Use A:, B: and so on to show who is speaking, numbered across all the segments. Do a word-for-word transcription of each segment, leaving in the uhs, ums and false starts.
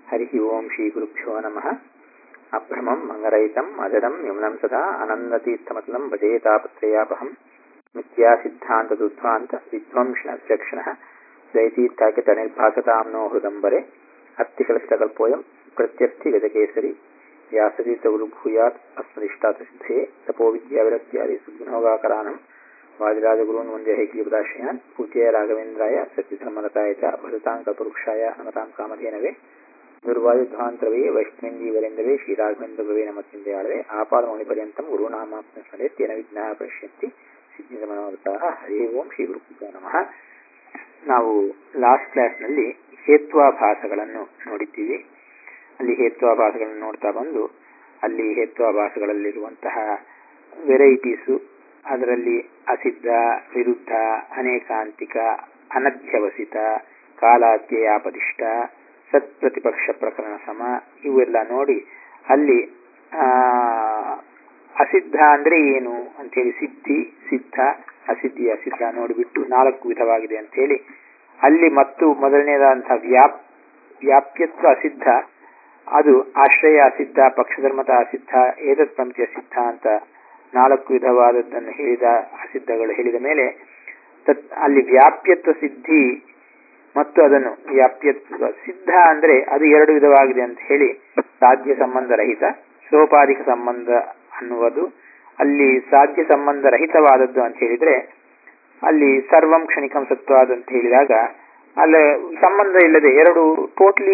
A: हरिः ओं श्रीगुरुभ्यो नमः। अभ्रमं मंगरहितं अजडं यमुनं सदा आनन्दतीर्थमतलं भजे तापत्रयापहं मिथ्यासिद्धान्तदुद्ध्वान्त विध्वंसनचक्षणः दैतीर्थाख्यतनिर्भासतां नो हृदम्बरे अत्तिकलष्टकल्पोऽयं प्रत्यर्थिगजकेसरी व्यासतीर्थगुरुभूयात् अस्मदिष्टार्थसिद्धये तपोविद्याविरक्त्यादि सुग्नोगाकरानं वादिराजगुरून् वन्दे हैग्रीपदाश्रयान् पूज्याय राघवेन्द्राय सत्यधर्मरताय च भजतां कल्पवृक्षाय नमतां कामधेनवे दुर्वायुध्वान्तरवे वैष्णवेन्दीवरेन्दवे श्रीराघवेन्द्रभवे नमस्कृत्याळवे आपादमौलिपर्यन्तं गुरूणामाप्तं स्मरेत् तेन विघ्नाः प्रणश्यन्ति ಸಿದ್ಧಿಮನೋರಥಾಃ. ಹರಿ ಓಂ ಶ್ರೀ ಗುರುಭ್ಯೋ ನಮಃ. ನಾವು ಲಾಸ್ಟ್ ಕ್ಲಾಸ್ನಲ್ಲಿ ಹೇತ್ವಾಭಾಸಗಳನ್ನು ನೋಡಿದ್ದೀವಿ. ಅಲ್ಲಿ ಹೇತ್ವಾಭಾಸಗಳನ್ನು ನೋಡ್ತಾ ಬಂದು ಅಲ್ಲಿ ಹೇತ್ವಾಭಾಸಗಳಲ್ಲಿರುವಂತಹ ವೆರೈಟೀಸು, ಅದರಲ್ಲಿ ಅಸಿದ್ಧ, ವಿರುದ್ಧ, ಅನೇಕಾಂತಿಕ, ಅನಧ್ಯವಸಿತ, ಕಾಲಾದ್ಯಯಾಪದಿಷ್ಟ, ಸತ್ಪ್ರತಿಪಕ್ಷ ಪ್ರಕರಣ ಸಮ ಇವೆಲ್ಲ ನೋಡಿ ಅಲ್ಲಿ ಅಸಿದ್ಧ ಅಂದ್ರೆ ಏನು ಅಂತೇಳಿ ಸಿದ್ಧಿ, ಸಿದ್ಧ, ಅಸಿದ್ಧಿ, ಅಸಿದ್ಧ ನೋಡಿಬಿಟ್ಟು ನಾಲ್ಕು ವಿಧವಾಗಿದೆ ಅಂತೇಳಿ ಅಲ್ಲಿ ಮತ್ತು ಮೊದಲನೇದಾದಂತಹ ವ್ಯಾಪ್ ವ್ಯಾಪ್ಯತ್ವ ಅಸಿದ್ಧ, ಅದು ಆಶ್ರಯ ಅಸಿದ್ಧ, ಪಕ್ಷಧರ್ಮತ ಅಸಿದ್ಧ, ಏತತ್ ಪ್ರಮಿತಿ ಅಸಿದ್ಧ ಅಂತ ನಾಲ್ಕು ವಿಧವಾದದ್ದನ್ನು ಹೇಳಿದ ಅಸಿದ್ಧಗಳು ಹೇಳಿದ ಮೇಲೆ ತತ್ ಅಲ್ಲಿ ವ್ಯಾಪ್ಯತ್ವ ಸಿದ್ಧಿ ಮತ್ತು ಅದನ್ನು ವ್ಯಾಪ್ಯತ್ವ ಸಿದ್ಧ ಅಂದ್ರೆ ಅದು ಎರಡು ವಿಧವಾಗಿದೆ ಅಂತ ಹೇಳಿ ಸಾಧ್ಯ ಸಂಬಂಧ ರಹಿತ, ಸೋಪಾಧಿಕ ಸಂಬಂಧ ಅನ್ನುವುದು. ಅಲ್ಲಿ ಸಾಧ್ಯ ಸಂಬಂಧ ರಹಿತವಾದದ್ದು ಅಂತ ಹೇಳಿದ್ರೆ ಅಲ್ಲಿ ಸರ್ವಂ ಕ್ಷಣಿಕಂ ಸತ್ವಾದ ಅಂತ ಹೇಳಿದಾಗ ಅಲ್ಲಿ ಸಂಬಂಧ ಇಲ್ಲದೆ ಎರಡು ಟೋಟ್ಲಿ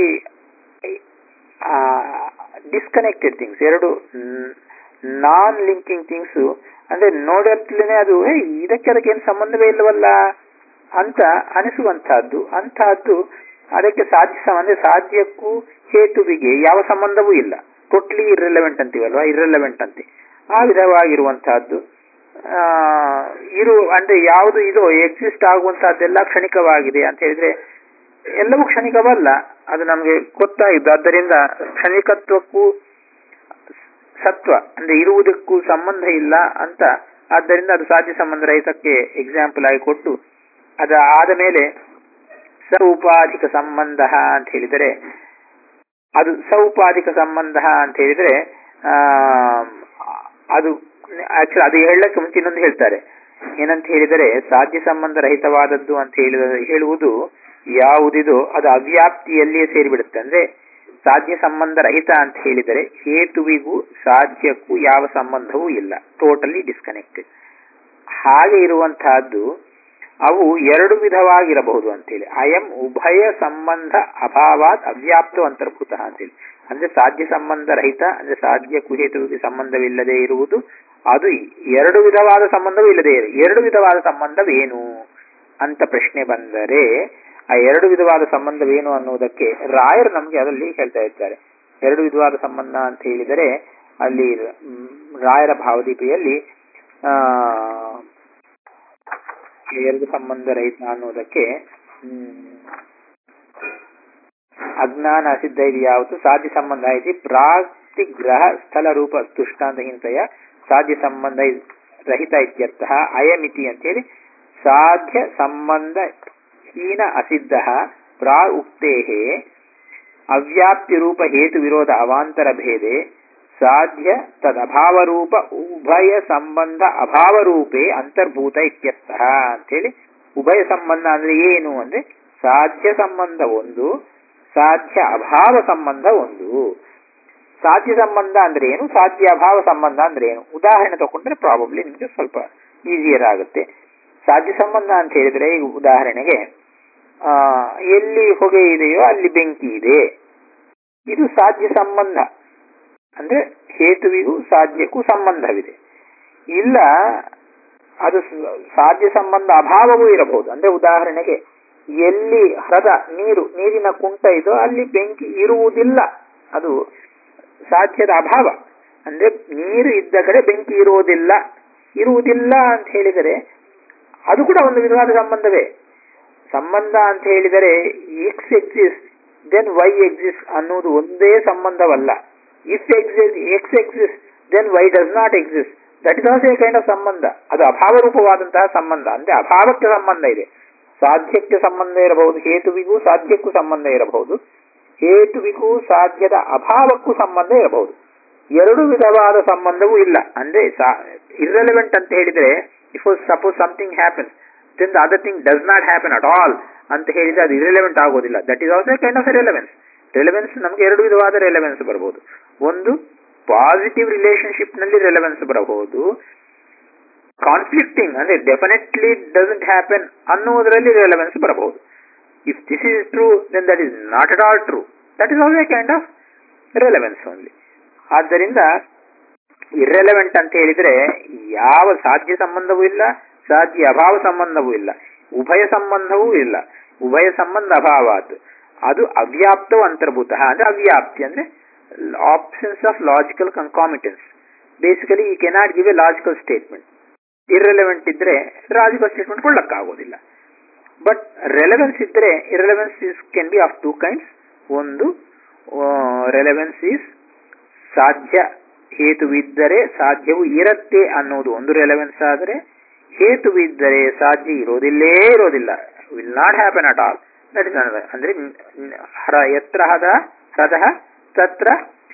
A: ಡಿಸ್ಕನೆಕ್ಟೆಡ್ ಥಿಂಗ್ಸ್, ಎರಡು ನಾನ್ ಲಿಂಕಿಂಗ್ ಥಿಂಗ್ಸ್ ಅಂದ್ರೆ ನೋಡತ್ಲೇನೆ ಅದು ಇದಕ್ಕೆ ಅದಕ್ಕೆ ಏನು ಸಂಬಂಧವೇ ಇಲ್ಲವಲ್ಲ ಅಂತ ಅನಿಸುವಂತಹದ್ದು. ಅಂತಹದ್ದು ಅದಕ್ಕೆ ಸಾಧ್ಯ ಸಂಬಂಧ, ಸಾಧ್ಯಕ್ಕೂ ಹೇತುವಿಗೆ ಯಾವ ಸಂಬಂಧವೂ ಇಲ್ಲ, ಟೋಟ್ಲಿ ಇರ್ರೆಲೆವೆಂಟ್ ಅಂತೀವಲ್ವಾ, ಇರ್ರೆಲೆವೆಂಟ್ ಅಂತೆ ಆ ವಿಧವಾಗಿರುವಂತಹದ್ದು. ಆ ಇರು ಅಂದ್ರೆ ಯಾವುದು ಇದು ಎಕ್ಸಿಸ್ಟ್ ಆಗುವಂತಹದ್ದೆಲ್ಲ ಕ್ಷಣಿಕವಾಗಿದೆ ಅಂತ ಹೇಳಿದ್ರೆ ಎಲ್ಲವೂ ಕ್ಷಣಿಕವಲ್ಲ, ಅದು ನಮಗೆ ಗೊತ್ತಾಗಿದ್ದು. ಆದ್ದರಿಂದ ಕ್ಷಣಿಕತ್ವಕ್ಕೂ ಸತ್ವ ಅಂದ್ರೆ ಇರುವುದಕ್ಕೂ ಸಂಬಂಧ ಇಲ್ಲ ಅಂತ, ಆದ್ದರಿಂದ ಅದು ಸಾಧ್ಯ ಸಂಬಂಧ ರಹಿತಕ್ಕೆ ಎಕ್ಸಾಂಪಲ್ ಆಗಿ ಕೊಟ್ಟು ಅದ ಆದ ಮೇಲೆ ಸೌಪಾಧಿಕ ಸಂಬಂಧ ಅಂತ ಹೇಳಿದರೆ ಅದು ಸೌಪಾಧಿಕ ಸಂಬಂಧ ಅಂತ ಹೇಳಿದ್ರೆ ಆ ಅದು ಆಕ್ಚುಲಿ ಅದು ಹೇಳಕ್ಕೆ ಮುಂಚೆ ಇನ್ನೊಂದು ಹೇಳ್ತಾರೆ. ಏನಂತ ಹೇಳಿದರೆ ಸಾಧ್ಯ ಸಂಬಂಧ ರಹಿತವಾದದ್ದು ಅಂತ ಹೇಳಿದ ಹೇಳುವುದು ಯಾವುದಿದೋ ಅದು ಅವ್ಯಾಪ್ತಿಯಲ್ಲಿಯೇ ಸೇರಿಬಿಡುತ್ತೆ. ಅಂದ್ರೆ ಸಾಧ್ಯ ಸಂಬಂಧ ರಹಿತ ಅಂತ ಹೇಳಿದರೆ ಹೇತುವಿಗೂ ಸಾಧ್ಯಕ್ಕೂ ಯಾವ ಸಂಬಂಧವೂ ಇಲ್ಲ, ಟೋಟಲಿ ಡಿಸ್ಕನೆಕ್ಟೆಡ್. ಹಾಗೆ ಇರುವಂತಹದ್ದು ಅವು ಎರಡು ವಿಧವಾಗಿರಬಹುದು ಅಂತೇಳಿ. ಅಯಂ ಉಭಯ ಸಂಬಂಧ ಅಭಾವಾತ್ ಅವ್ಯಾಪ್ತ ಅಂತರ್ಭೂತ ಅಂತೇಳಿ. ಅಂದ್ರೆ ಸಾಧ್ಯ ಸಂಬಂಧ ರಹಿತ ಅಂದ್ರೆ ಸಾಧ್ಯಕ್ಕೂ ಹೇತುವಿಗೆ ಸಂಬಂಧವಿಲ್ಲದೆ ಇರುವುದು, ಅದು ಎರಡು ವಿಧವಾದ ಸಂಬಂಧವೂ ಇಲ್ಲದೆ ಇರು ಎರಡು ವಿಧವಾದ ಸಂಬಂಧವೇನು ಅಂತ ಪ್ರಶ್ನೆ ಬಂದರೆ ಆ ಎರಡು ವಿಧವಾದ ಸಂಬಂಧವೇನು ಅನ್ನುವುದಕ್ಕೆ ರಾಯರು ನಮ್ಗೆ ಅದರಲ್ಲಿ ಹೇಳ್ತಾ ಇರ್ತಾರೆ. ಎರಡು ವಿಧವಾದ ಸಂಬಂಧ ಅಂತ ಹೇಳಿದರೆ ಅಲ್ಲಿ ರಾಯರ ಭಾವದೀಪಿಯಲ್ಲಿ ಆ ಎರಡು ಸಂಬಂಧ ರಹಿತ ಅನ್ನುವುದಕ್ಕೆ ಹ್ಮ್ ಅಜ್ಞಾನ ಅಸಿದ್ಧ ಇದು ಯಾವುದು ಸಾಧ್ಯ ಸಂಬಂಧ ಐತಿ ಪ್ರಾಪ್ತಿ ಗ್ರಹ ಸ್ಥಳ ರೂಪ ತುಷ್ಟಾಂತ ಹಿಂಸೆಯ ಸಾಧ್ಯ ಸಂಬಂಧ ರಹಿತ ಇತ್ಯರ್ಥ ಅಯಮಿತಿ ಅಂತೇಳಿ ಸಾಧ್ಯ ಸಂಬಂಧ ಹೀನ ಅಸಿದ್ಧ ಪ್ರಾ ಉಕ್ತೇ ಅವ್ಯಾಪ್ತಿ ರೂಪ ಹೇತು ವಿರೋಧ ಅವಾಂತರ ಭೇದೆ ಸಾಧ್ಯ ತದಭಾವ ರೂಪ ಉಭಯ ಸಂಬಂಧ ಅಭಾವ ರೂಪೇ ಅಂತರ್ಭೂತ ಇತ್ಯರ್ಥ ಅಂತೇಳಿ. ಉಭಯ ಸಂಬಂಧ ಅಂದ್ರೆ ಏನು ಅಂದ್ರೆ ಸಾಧ್ಯ ಸಂಬಂಧ ಒಂದು, ಸಾಧ್ಯ ಅಭಾವ ಸಂಬಂಧ ಒಂದು. ಸಾಧ್ಯ ಸಂಬಂಧ ಅಂದ್ರೆ ಏನು, ಸಾಧ್ಯ ಅಭಾವ ಸಂಬಂಧ ಅಂದ್ರೆ ಏನು, ಉದಾಹರಣೆ ತಗೊಂಡ್ರೆ ಪ್ರಾಬಬ್ಲಿ ನಿಮಗೆ ಸ್ವಲ್ಪ ಈಸಿಯರ್ ಆಗುತ್ತೆ. ಸಾಧ್ಯ ಸಂಬಂಧ ಅಂತ ಹೇಳಿದ್ರೆ ಈಗ ಉದಾಹರಣೆಗೆ ಆ ಎಲ್ಲಿ ಹೊಗೆ ಇದೆಯೋ ಅಲ್ಲಿ ಬೆಂಕಿ ಇದೆ, ಇದು ಸಾಧ್ಯ ಸಂಬಂಧ. ಅಂದ್ರೆ ಹೇತುವಿಗೂ ಸಾಧ್ಯಕ್ಕೂ ಸಂಬಂಧವಿದೆ. ಇಲ್ಲ ಅದು ಸಾಧ್ಯ ಸಂಬಂಧ ಅಭಾವವೂ ಇರಬಹುದು. ಅಂದ್ರೆ ಉದಾಹರಣೆಗೆ ಎಲ್ಲಿ ಹೃದ ನೀರು ನೀರಿನ ಕುಂಟ ಇದೋ ಅಲ್ಲಿ ಬೆಂಕಿ ಇರುವುದಿಲ್ಲ, ಅದು ಸಾಧ್ಯದ ಅಭಾವ. ಅಂದ್ರೆ ನೀರು ಇದ್ದ ಕಡೆ ಬೆಂಕಿ ಇರುವುದಿಲ್ಲ, ಇರುವುದಿಲ್ಲ ಅಂತ ಹೇಳಿದರೆ ಅದು ಕೂಡ ಒಂದು ವಿಧವಾದ ಸಂಬಂಧವೇ. ಸಂಬಂಧ ಅಂತ ಹೇಳಿದರೆ X exist then Y exist ಅನ್ನುವುದು ಒಂದೇ ಸಂಬಂಧವಲ್ಲ. If exist X exist then Y does not exist, that is also a kind of sambandha. ಅದು ಅಭಾವ ರೂಪವಾದಂತಹ ಸಂಬಂಧ. ಅಂದ್ರೆ ಅಭಾವಕ್ಕೆ ಸಂಬಂಧ ಇದೆ, ಸಾಧ್ಯಕ್ಕೆ ಸಂಬಂಧ ಇರಬಹುದು, ಹೇತುವಿಗೂ ಸಾಧ್ಯಕ್ಕೂ ಸಂಬಂಧ ಇರಬಹುದು. ಹೇತುವಿಗೂ ಸಾಧ್ಯದ ಅಭಾವಕ್ಕೂ ಸಂಬಂಧ ಇರಬಹುದು. ಎರಡು ವಿಧವಾದ ಸಂಬಂಧವೂ ಇಲ್ಲ. ಅಂದ್ರೆ ಇರ್ರೆಲೆವೆಂಟ್ ಅಂತ ಹೇಳಿದ್ರೆ, if suppose something happens then the other thing does not happen at all ಅಂತ ಹೇಳಿದ್ರೆ ಅದು ಇರ್ರೆಲೆವೆಂಟ್ ಆಗೋದಿಲ್ಲ. That is also kind of relevance. Relevance ನಮಗೆ ಎರಡು ವಿಧವಾದ ರೆಲೆವೆನ್ಸ್ ಬರಬಹುದು. ಒಂದು ಪಾಸಿಟಿವ್ ರಿಲೇಶನ್ಶಿಪ್ ನಲ್ಲಿ ರೆಲೆವೆನ್ಸ್ ಬರಬಹುದು. ಕಾನ್ಫ್ಲಿಕ್ಟಿಂಗ್ ಅಂದ್ರೆ ಡೆಫಿನೆಟ್ಲಿ ಡಸಂಟ್ ಹ್ಯಾಪನ್ ಅನ್ನುವುದರಲ್ಲಿ ರೆಲೆವೆನ್ಸ್ ಬರಬಹುದು. If this is true then that is not at all true. That is also kind of relevance only. ಆದ್ದರಿಂದ ಇರ್ರೆಲೆವೆಂಟ್ ಅಂತ ಹೇಳಿದ್ರೆ ಯಾವ ಸಾಧ್ಯ ಸಂಬಂಧವೂ ಇಲ್ಲ, ಸಾಧ್ಯ ಅಭಾವ ಸಂಬಂಧವೂ ಇಲ್ಲ, ಉಭಯ ಸಂಬಂಧವೂ ಇಲ್ಲ. ಉಭಯ ಸಂಬಂಧ ಅಭಾವ ಅದು ಅದು ಅವ್ಯಾಪ್ತವು ಅಂತರ್ಭೂತ. ಅಂದ್ರೆ ಅವ್ಯಾಪ್ತಿ ಅಂದ್ರೆ absence of logical concomitance. Basically ಈ cannot give a logical statement. Irrelevant ಇದ್ರೆ ಲಾಜಿಕಲ್ ಸ್ಟೇಟ್ಮೆಂಟ್ ಕೊಡಕ್ಕಾಗೋದಿಲ್ಲ. ಬಟ್ ರೆಲೆವೆನ್ಸ್ ಇದ್ರೆ irrelevance is can be of two kinds. ಒಂದು ರೆಲೆವೆನ್ಸ್ ಈಸ್ ಸಾಧ್ಯ ಹೇತುವಿದ್ದರೆ ಸಾಧ್ಯವು ಇರತ್ತೆ ಅನ್ನೋದು ಒಂದು ರೆಲೆವೆನ್ಸ್ ಆದರೆ, ಹೇತುವಿದ್ದರೆ ಸಾಧ್ಯ ಇರೋದಿಲ್ಲೇ ಇರೋದಿಲ್ಲ, will not happen at all. That is another. ಅಂದ್ರೆ ಹರ ಯತ್ರ ಹದ ಹೃದಃ ತತ್ರ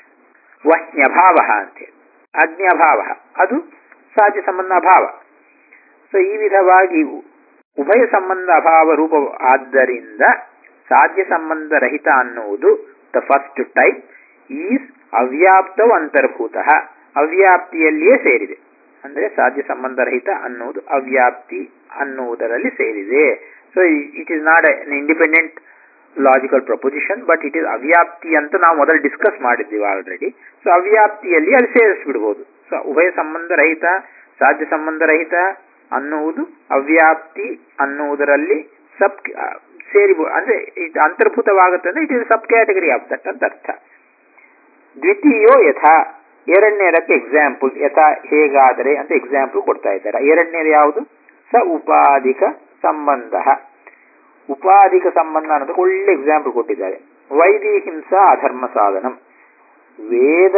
A: ವಹ್ನ್ಯಭಾವ ಅಂತೇಳಿ ಅಜ್ಞಾಭಾವ ಅದು ಸಾಧ್ಯ ಸಂಬಂಧ ಅಭಾವ. ಸೊ ಈ ವಿಧವಾಗಿ ಉಭಯ ಸಂಬಂಧ ಅಭಾವ ರೂಪ ಆದ್ದರಿಂದ ಸಾಧ್ಯ ಸಂಬಂಧ ರಹಿತ ಅನ್ನುವುದು ದ ಫಸ್ಟ್ ಟೈಪ್ ಈಸ್ ಅವ್ಯಾಪ್ತವು ಅಂತರ್ಭೂತ. ಅವ್ಯಾಪ್ತಿಯಲ್ಲಿಯೇ ಸೇರಿದೆ. ಅಂದ್ರೆ ಸಾಧ್ಯ ಸಂಬಂಧ ರಹಿತ ಅನ್ನುವುದು ಅವ್ಯಾಪ್ತಿ ಅನ್ನುವುದರಲ್ಲಿ ಸೇರಿದೆ. So it is not an independent logical proposition, but it is ಅವ್ಯಾಪ್ತಿ ಅಂತ ನಾವು ಮೊದಲು ಡಿಸ್ಕಸ್ ಮಾಡಿದ್ದೀವಿ ಆಲ್ರೆಡಿ. ಸೊ ಅವ್ಯಾಪ್ತಿಯಲ್ಲಿ ಅಲ್ಲಿ ಸೇರಿಸ್ಬಿಡ್ಬೋದು. ಸೊ ಉಭಯ ಸಂಬಂಧ ರಹಿತ ಸಾಧ್ಯ ಸಂಬಂಧ ರಹಿತ ಅನ್ನುವುದು ಅವ್ಯಾಪ್ತಿ ಅನ್ನುವುದರಲ್ಲಿ ಸಬ್ ಸೇರಿ ಅಂದ್ರೆ ಇದು ಅಂತರ್ಭೂತವಾಗುತ್ತೆ. ಅಂದ್ರೆ it is sub category of that ಅಂತ ಅರ್ಥ. ದ್ವಿತೀಯೋ ಯಥಾ, ಎರಡನೇದಕ್ಕೆ ಎಕ್ಸಾಂಪಲ್. ಯಥಾ ಹೇಗಾದರೆ ಅಂತ ಎಕ್ಸಾಂಪಲ್ ಕೊಡ್ತಾ ಇದ್ದಾರೆ. ಎರಡನೇದು ಯಾವುದು? ಸ ಉಪಾಧಿಕ ಸಂಬಂಧ. ಉಪಾಧಿಕ ಸಂಬಂಧ ಅನ್ನೋದಕ್ಕೆ ಒಳ್ಳೆ ಎಕ್ಸಾಂಪಲ್ ಕೊಟ್ಟಿದ್ದಾರೆ. ವೈದಿಹಿಂಸಾ ಅಧರ್ಮ ಸಾಧನಂ. ವೇದ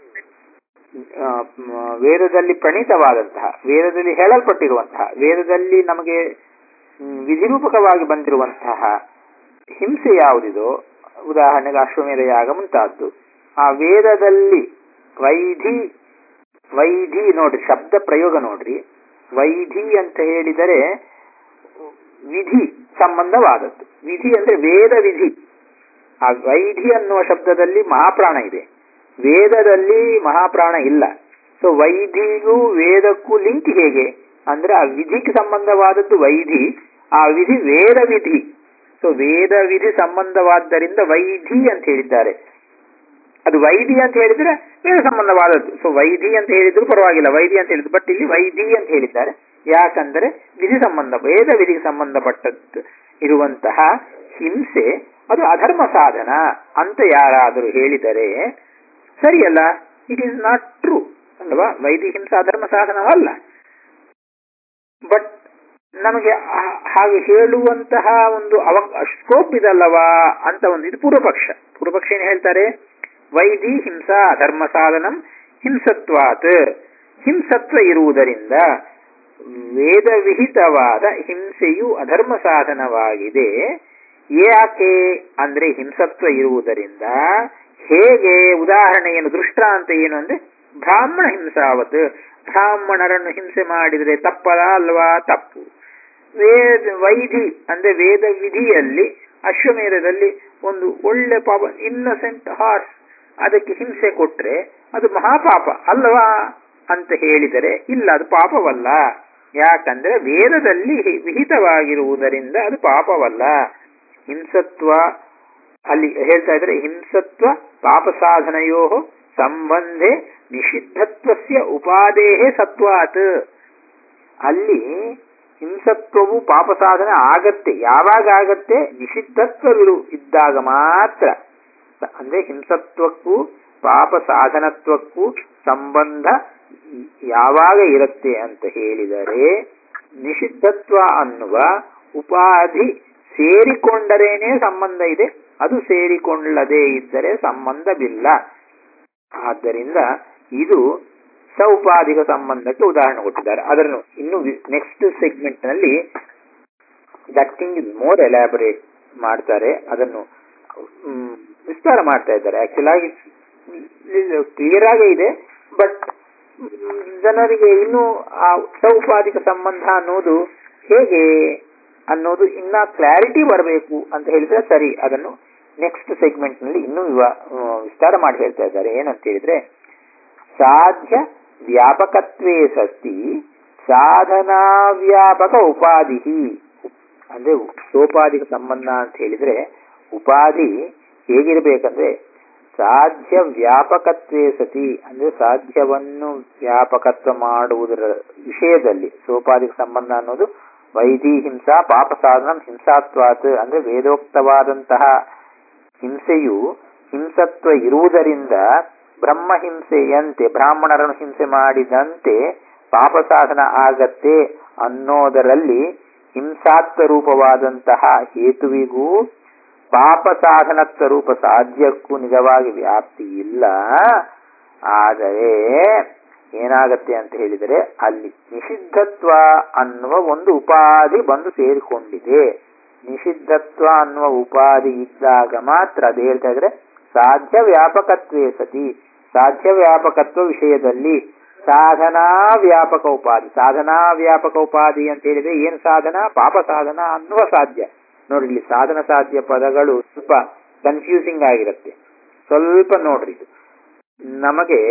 A: ವೇದದಲ್ಲಿ ಪ್ರಣೀತವಾದಂತಹ, ವೇದದಲ್ಲಿ ಹೇಳಲ್ಪಟ್ಟಿರುವಂತಹ, ವೇದದಲ್ಲಿ ನಮಗೆ ವಿಧಿರೂಪಕವಾಗಿ ಬಂದಿರುವಂತಹ ಹಿಂಸೆ ಯಾವುದಿದೋ, ಉದಾಹರಣೆಗೆ ಅಶ್ವಮೇಧ ಯಾಗ ಮುಂತಾದ್ದು, ಆ ವೇದದಲ್ಲಿ ವೈಧಿ ವೈಧಿ ನೋಡ್ರಿ, ಶಬ್ದ ಪ್ರಯೋಗ ನೋಡ್ರಿ. ವೈಧಿ ಅಂತ ಹೇಳಿದರೆ ವಿಧಿ ಸಂಬಂಧವಾದದ್ದು. ವಿಧಿ ಅಂದ್ರೆ ವೇದ ವಿಧಿ. ಆ ವೈಧಿ ಅನ್ನುವ ಶಬ್ದದಲ್ಲಿ ಮಹಾಪ್ರಾಣ ಇದೆ, ವೇದದಲ್ಲಿ ಮಹಾಪ್ರಾಣ ಇಲ್ಲ. ಸೊ ವೈಧಿಗೂ ವೇದಕ್ಕೂ ಲಿಂಕ್ ಹೇಗೆ ಅಂದ್ರೆ ಆ ವಿಧಿಗೆ ಸಂಬಂಧವಾದದ್ದು ವೈಧಿ, ಆ ವಿಧಿ ವೇದ ವಿಧಿ. ಸೊ ವೇದ ವಿಧಿ ಸಂಬಂಧವಾದ್ದರಿಂದ ವೈಧಿ ಅಂತ ಹೇಳಿದ್ದಾರೆ. ಅದು ವೈಧಿ ಅಂತ ಹೇಳಿದ್ರೆ ವೇದ ಸಂಬಂಧವಾದದ್ದು. ಸೊ ವೈಧಿ ಅಂತ ಹೇಳಿದ್ರು ಪರವಾಗಿಲ್ಲ, ವೈಧಿ ಅಂತ ಹೇಳಿದ್ರು. ಬಟ್ ಇಲ್ಲಿ ವೈಧಿ ಅಂತ ಹೇಳಿದ್ದಾರೆ. ಯಾಕಂದ್ರೆ ವಿಧಿ ಸಂಬಂಧ, ವೇದ ವಿಧಿಗೆ ಸಂಬಂಧಪಟ್ಟದ್ದು ಇರುವಂತಹ ಹಿಂಸೆ ಅದು ಅಧರ್ಮ ಸಾಧನ ಅಂತ ಯಾರಾದರೂ ಹೇಳಿದರೆ ಸರಿಯಲ್ಲ. ಇಟ್ ಈಸ್ ನಾಟ್ ಟ್ರೂ ಅಲ್ವಾ? ವೈಧಿ ಹಿಂಸೆ ಅಧರ್ಮ ಸಾಧನವಲ್ಲ. ಬಟ್ ನಮಗೆ ಹಾಗೆ ಹೇಳುವಂತಹ ಒಂದು ಅವ ಸ್ಕೋಪ್ ಇದಲ್ಲವಾ ಅಂತ ಒಂದು, ಇದು ಪೂರ್ವಪಕ್ಷ. ಪೂರ್ವಪಕ್ಷ ಏನ್ ಹೇಳ್ತಾರೆ? ವೈಧಿ ಹಿಂಸಾ ಅಧರ್ಮ ಸಾಧನಂ ಹಿಂಸತ್ವಾತ್. ಹಿಂಸತ್ವ ಇರುವುದರಿಂದ ವೇದ ವಿಹಿತವಾದ ಹಿಂಸೆಯು ಅಧರ್ಮ ಸಾಧನವಾಗಿದೆ. ಯಾಕೆ ಅಂದ್ರೆ ಹಿಂಸತ್ವ ಇರುವುದರಿಂದ. ಹೇಗೆ? ಉದಾಹರಣೆ ಏನು? ದೃಷ್ಟಾಂತ ಏನು ಅಂದ್ರೆ ಬ್ರಾಹ್ಮಣ ಹಿಂಸಾವತ್. ಬ್ರಾಹ್ಮಣರನ್ನು ಹಿಂಸೆ ಮಾಡಿದ್ರೆ ತಪ್ಪಲ್ಲ ಅಲ್ವಾ? ತಪ್ಪು. ವೇದ ವೈಧಿ ಅಂದ್ರೆ ವೇದ ವಿಧಿಯಲ್ಲಿ ಅಶ್ವಮೇಧದಲ್ಲಿ ಒಂದು ಒಳ್ಳೆ ಪಾಪ, ಇನ್ನಸೆಂಟ್ ಹಾರ್ಸ್, ಅದಕ್ಕೆ ಹಿಂಸೆ ಕೊಟ್ರೆ ಅದು ಮಹಾಪಾಪ ಅಲ್ವಾ ಅಂತ ಹೇಳಿದರೆ ಇಲ್ಲ, ಅದು ಪಾಪವಲ್ಲ. ಯಾಕಂದ್ರೆ ವೇದದಲ್ಲಿ ವಿಹಿತವಾಗಿರುವುದರಿಂದ ಅದು ಪಾಪವಲ್ಲ. ಹಿಂಸತ್ವ ಅಲ್ಲಿ ಹೇಳ್ತಾ ಇದ್ರೆ ಹಿಂಸತ್ವ ಪಾಪ ಸಾಧನೆಯೋ ಸಂಬಂಧೆ ನಿಷಿದ್ಧತ್ವಸ್ಯ ಉಪಾದೇಹೇ ಸತ್ವಾತ್. ಅಲ್ಲಿ ಹಿಂಸತ್ವವು ಪಾಪ ಸಾಧನೆ ಆಗತ್ತೆ. ಯಾವಾಗ ಆಗತ್ತೆ? ನಿಷಿದ್ಧತ್ವವಿರು ಇದ್ದಾಗ ಮಾತ್ರ. ಅಂದ್ರೆ ಹಿಂಸತ್ವಕ್ಕೂ ಪಾಪ ಸಾಧನತ್ವಕ್ಕೂ ಸಂಬಂಧ ಯಾವಾಗ ಇರುತ್ತೆ ಅಂತ ಹೇಳಿದರೆ, ನಿಷಿದ್ಧತ್ವ ಅನ್ನುವ ಉಪಾಧಿ ಸೇರಿಕೊಂಡರೇನೆ ಸಂಬಂಧ ಇದೆ, ಅದು ಸೇರಿಕೊಳ್ಳದೇ ಇದ್ದರೆ ಸಂಬಂಧವಿಲ್ಲ. ಆದ್ದರಿಂದ ಇದು ಸೌಪಾಧಿಕ ಸಂಬಂಧಕ್ಕೆ ಉದಾಹರಣೆ ಕೊಟ್ಟಿದ್ದಾರೆ. ಅದನ್ನು ಇನ್ನು ನೆಕ್ಸ್ಟ್ ಸೆಗ್ಮೆಂಟ್ ನಲ್ಲಿ that thing is more elaborate ಮಾಡ್ತಾರೆ. ಅದನ್ನು ವಿಸ್ತಾರ ಮಾಡ್ತಾ ಇದ್ದಾರೆ. ಆಕ್ಚುಲ್ ಆಗಿ ಕ್ಲಿಯರ್ ಆಗೇ ಇದೆ, ಬಟ್ ಜನರಿಗೆ ಇನ್ನೂ ಆ ಸೌಪಾದಿಕ ಸಂಬಂಧ ಅನ್ನೋದು ಹೇಗೆ ಅನ್ನೋದು ಇನ್ನ ಕ್ಲಾರಿಟಿ ಬರಬೇಕು ಅಂತ ಹೇಳಿದ್ರೆ ಸರಿ. ಅದನ್ನು ನೆಕ್ಸ್ಟ್ ಸೆಗ್ಮೆಂಟ್ ನಲ್ಲಿ ಇನ್ನೂ ವಿಸ್ತಾರ ಮಾಡಿ ಹೇಳ್ತಾ ಇದ್ದಾರೆ. ಏನಂತ ಹೇಳಿದ್ರೆ, ಸಾಧ್ಯ ವ್ಯಾಪಕತ್ವೇ ಸತಿ ಸಾಧನಾ ವ್ಯಾಪಕ ಉಪಾಧಿ. ಅಂದ್ರೆ ಸೋಪಾದಿಕ ಸಂಬಂಧ ಅಂತ ಹೇಳಿದ್ರೆ ಉಪಾಧಿ ಹೇಗಿರ್ಬೇಕಂದ್ರೆ ಸಾಧ್ಯ ವ್ಯಾಪಕತ್ವೇ ಸತಿ, ಅಂದ್ರೆ ಸಾಧ್ಯವನ್ನು ವ್ಯಾಪಕತ್ವ ಮಾಡುವುದರ ವಿಷಯದಲ್ಲಿ ಸೋಪಾದಿಕ ಸಂಬಂಧ ಅನ್ನೋದು ವೈದಿ ಹಿಂಸಾ ಪಾಪ ಸಾಧನ ಹಿಂಸಾತ್ವಾತ್, ಅಂದ್ರೆ ವೇದೋಕ್ತವಾದಂತಹ ಹಿಂಸೆಯು ಹಿಂಸತ್ವ ಇರುವುದರಿಂದ ಬ್ರಹ್ಮ ಹಿಂಸೆಯಂತೆ ಬ್ರಾಹ್ಮಣರನ್ನು ಹಿಂಸೆ ಮಾಡಿದಂತೆ ಪಾಪ ಸಾಧನ ಆಗತ್ತೆ ಅನ್ನೋದರಲ್ಲಿ ಹಿಂಸಾತ್ವ ರೂಪವಾದಂತಹ ಹೇತುವಿಗೂ ಪಾಪ ಸಾಧನತ್ವ ರೂಪ ಸಾಧ್ಯಕ್ಕೂ ನಿಜವಾಗಿ ವ್ಯಾಪ್ತಿ ಇಲ್ಲ. ಆದರೆ ಏನಾಗತ್ತೆ ಅಂತ ಹೇಳಿದರೆ ಅಲ್ಲಿ ನಿಷಿದ್ಧತ್ವ ಅನ್ನುವ ಒಂದು ಉಪಾಧಿ ಬಂದು ಸೇರಿಕೊಂಡಿದೆ. ನಿಷಿದ್ಧತ್ವ ಅನ್ನುವ ಉಪಾಧಿ ಇದ್ದಾಗ ಮಾತ್ರ ಅದು ಹೇಳ್ತಾ ಇದ್ರೆ ಸಾಧ್ಯ ವ್ಯಾಪಕತ್ವೇ ಸತಿ, ಸಾಧ್ಯ ವ್ಯಾಪಕತ್ವ ವಿಷಯದಲ್ಲಿ ಸಾಧನಾ ವ್ಯಾಪಕ ಉಪಾಧಿ. ಸಾಧನಾ ವ್ಯಾಪಕ ಉಪಾಧಿ ಅಂತ ಹೇಳಿದ್ರೆ ಏನು ಸಾಧನ? ಪಾಪ ಸಾಧನ ಅನ್ನುವ ಸಾಧ್ಯ. ನೋಡ್ರಿ, ಇಲ್ಲಿ ಸಾಧನ ಸಾಧ್ಯ ಪದಗಳು ಸ್ವಲ್ಪ ಕನ್ಫ್ಯೂಸಿಂಗ್ ಆಗಿರುತ್ತೆ. ಸ್ವಲ್ಪ ನೋಡ್ರಿ, ಇದು ನಮಗೆ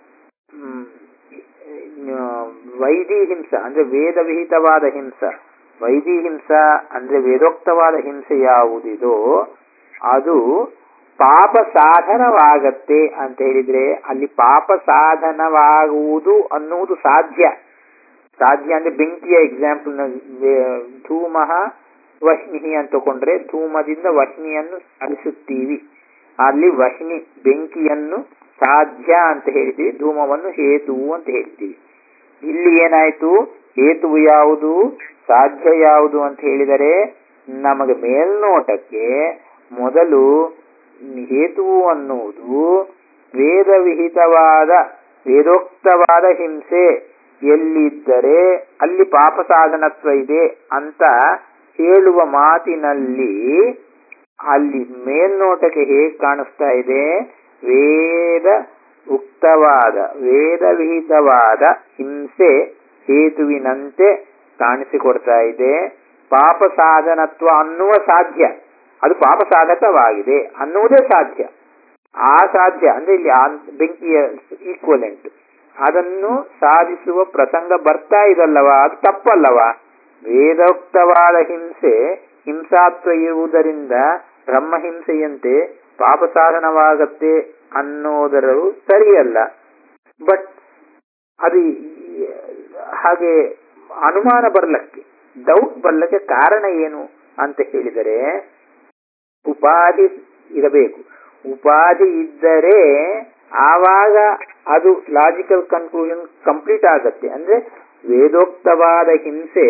A: ವೈದಿ ಹಿಂಸ ಅಂದ್ರೆ ವೇದ ವಿಹಿತವಾದ ಹಿಂಸ, ವೈದಿ ಹಿಂಸ ಅಂದ್ರೆ ವೇದೋಕ್ತವಾದ ಹಿಂಸೆ ಯಾವುದಿದೋ ಅದು ಪಾಪ ಸಾಧನವಾಗತ್ತೆ ಅಂತ ಹೇಳಿದ್ರೆ ಅಲ್ಲಿ ಪಾಪ ಸಾಧನವಾಗುವುದು ಅನ್ನುವುದು ಸಾಧ್ಯ. ಸಾಧ್ಯ ಅಂದ್ರೆ ಬೆಂಕಿಯ ಎಕ್ಸಾಂಪಲ್, ಧೂಮಃ ವಹ್ನಿ ಅಂತ ತಗೊಂಡ್ರೆ ಧೂಮದಿಂದ ವಹ್ನಿಯನ್ನು ಸಾಧಿಸುತ್ತೀವಿ. ಅಲ್ಲಿ ವಹ್ನಿ ಬೆಂಕಿಯನ್ನು ಸಾಧ್ಯ ಅಂತ ಹೇಳ್ತೀವಿ, ಧೂಮವನ್ನು ಹೇತುವು ಅಂತ ಹೇಳ್ತೀವಿ. ಇಲ್ಲಿ ಏನಾಯ್ತು? ಹೇತುವು ಯಾವುದು, ಸಾಧ್ಯ ಯಾವುದು ಅಂತ ಹೇಳಿದರೆ ನಮಗೆ ಮೇಲ್ನೋಟಕ್ಕೆ ಮೊದಲು ಹೇತುವು ಅನ್ನುವುದು ವೇದ ವಿಹಿತವಾದ ವೇದೋಕ್ತವಾದ ಹಿಂಸೆ ಎಲ್ಲಿದ್ದರೆ ಅಲ್ಲಿ ಪಾಪ ಸಾಧನತ್ವ ಇದೆ ಅಂತ ಹೇಳುವ ಮಾತಿನಲ್ಲಿ ಅಲ್ಲಿ ಮೇಲ್ನೋಟಕ್ಕೆ ಹೇಗೆ ಕಾಣಿಸ್ತಾ ಇದೆ? ವೇದ ಉಕ್ತವಾದ ವೇದ ವಿಹಿತವಾದ ಹಿಂಸೆ ಹೇತುವಿನಂತೆ ಕಾಣಿಸಿಕೊಡ್ತಾ ಇದೆ. ಪಾಪ ಸಾಧನತ್ವ ಅನ್ನುವ ಸಾಧ್ಯ ಅದು ಪಾಪ ಸಾಧಕವಾಗಿದೆ ಅನ್ನುವುದೇ ಸಾಧ್ಯ. ಆ ಸಾಧ್ಯ ಅಂದ್ರೆ ಇಲ್ಲಿ ಬೆಂಕಿಯ ಈಕ್ವಲೆಂಟ್ ಅದನ್ನು ಸಾಧಿಸುವ ಪ್ರಸಂಗ ಬರ್ತಾ ಇದಲ್ಲವಾ? ಅದು ತಪ್ಪಲ್ಲವಾ? ವೇದೋಕ್ತವಾದ ಹಿಂಸೆ ಹಿಂಸಾತ್ವ ಇರುವುದರಿಂದ ಬ್ರಹ್ಮಹಿಂಸೆಯಂತೆ ಪಾಪ ಸಾಧನವಾಗತ್ತೆ ಅನ್ನೋದರವು ಸರಿಯಲ್ಲ. ಬಟ್ ಅದು ಹಾಗೆ ಅನುಮಾನ ಬರ್ಲಕ್ಕೆ, ಡೌಟ್ ಬರ್ಲಕ್ಕೆ ಕಾರಣ ಏನು ಅಂತ ಹೇಳಿದರೆ ಉಪಾಧಿ ಇರಬೇಕು. ಉಪಾಧಿ ಇದ್ದರೆ ಆವಾಗ ಅದು ಲಾಜಿಕಲ್ ಕನ್ಕ್ಲೂಷನ್ ಕಂಪ್ಲೀಟ್ ಆಗತ್ತೆ. ಅಂದ್ರೆ ವೇದೋಕ್ತವಾದ ಹಿಂಸೆ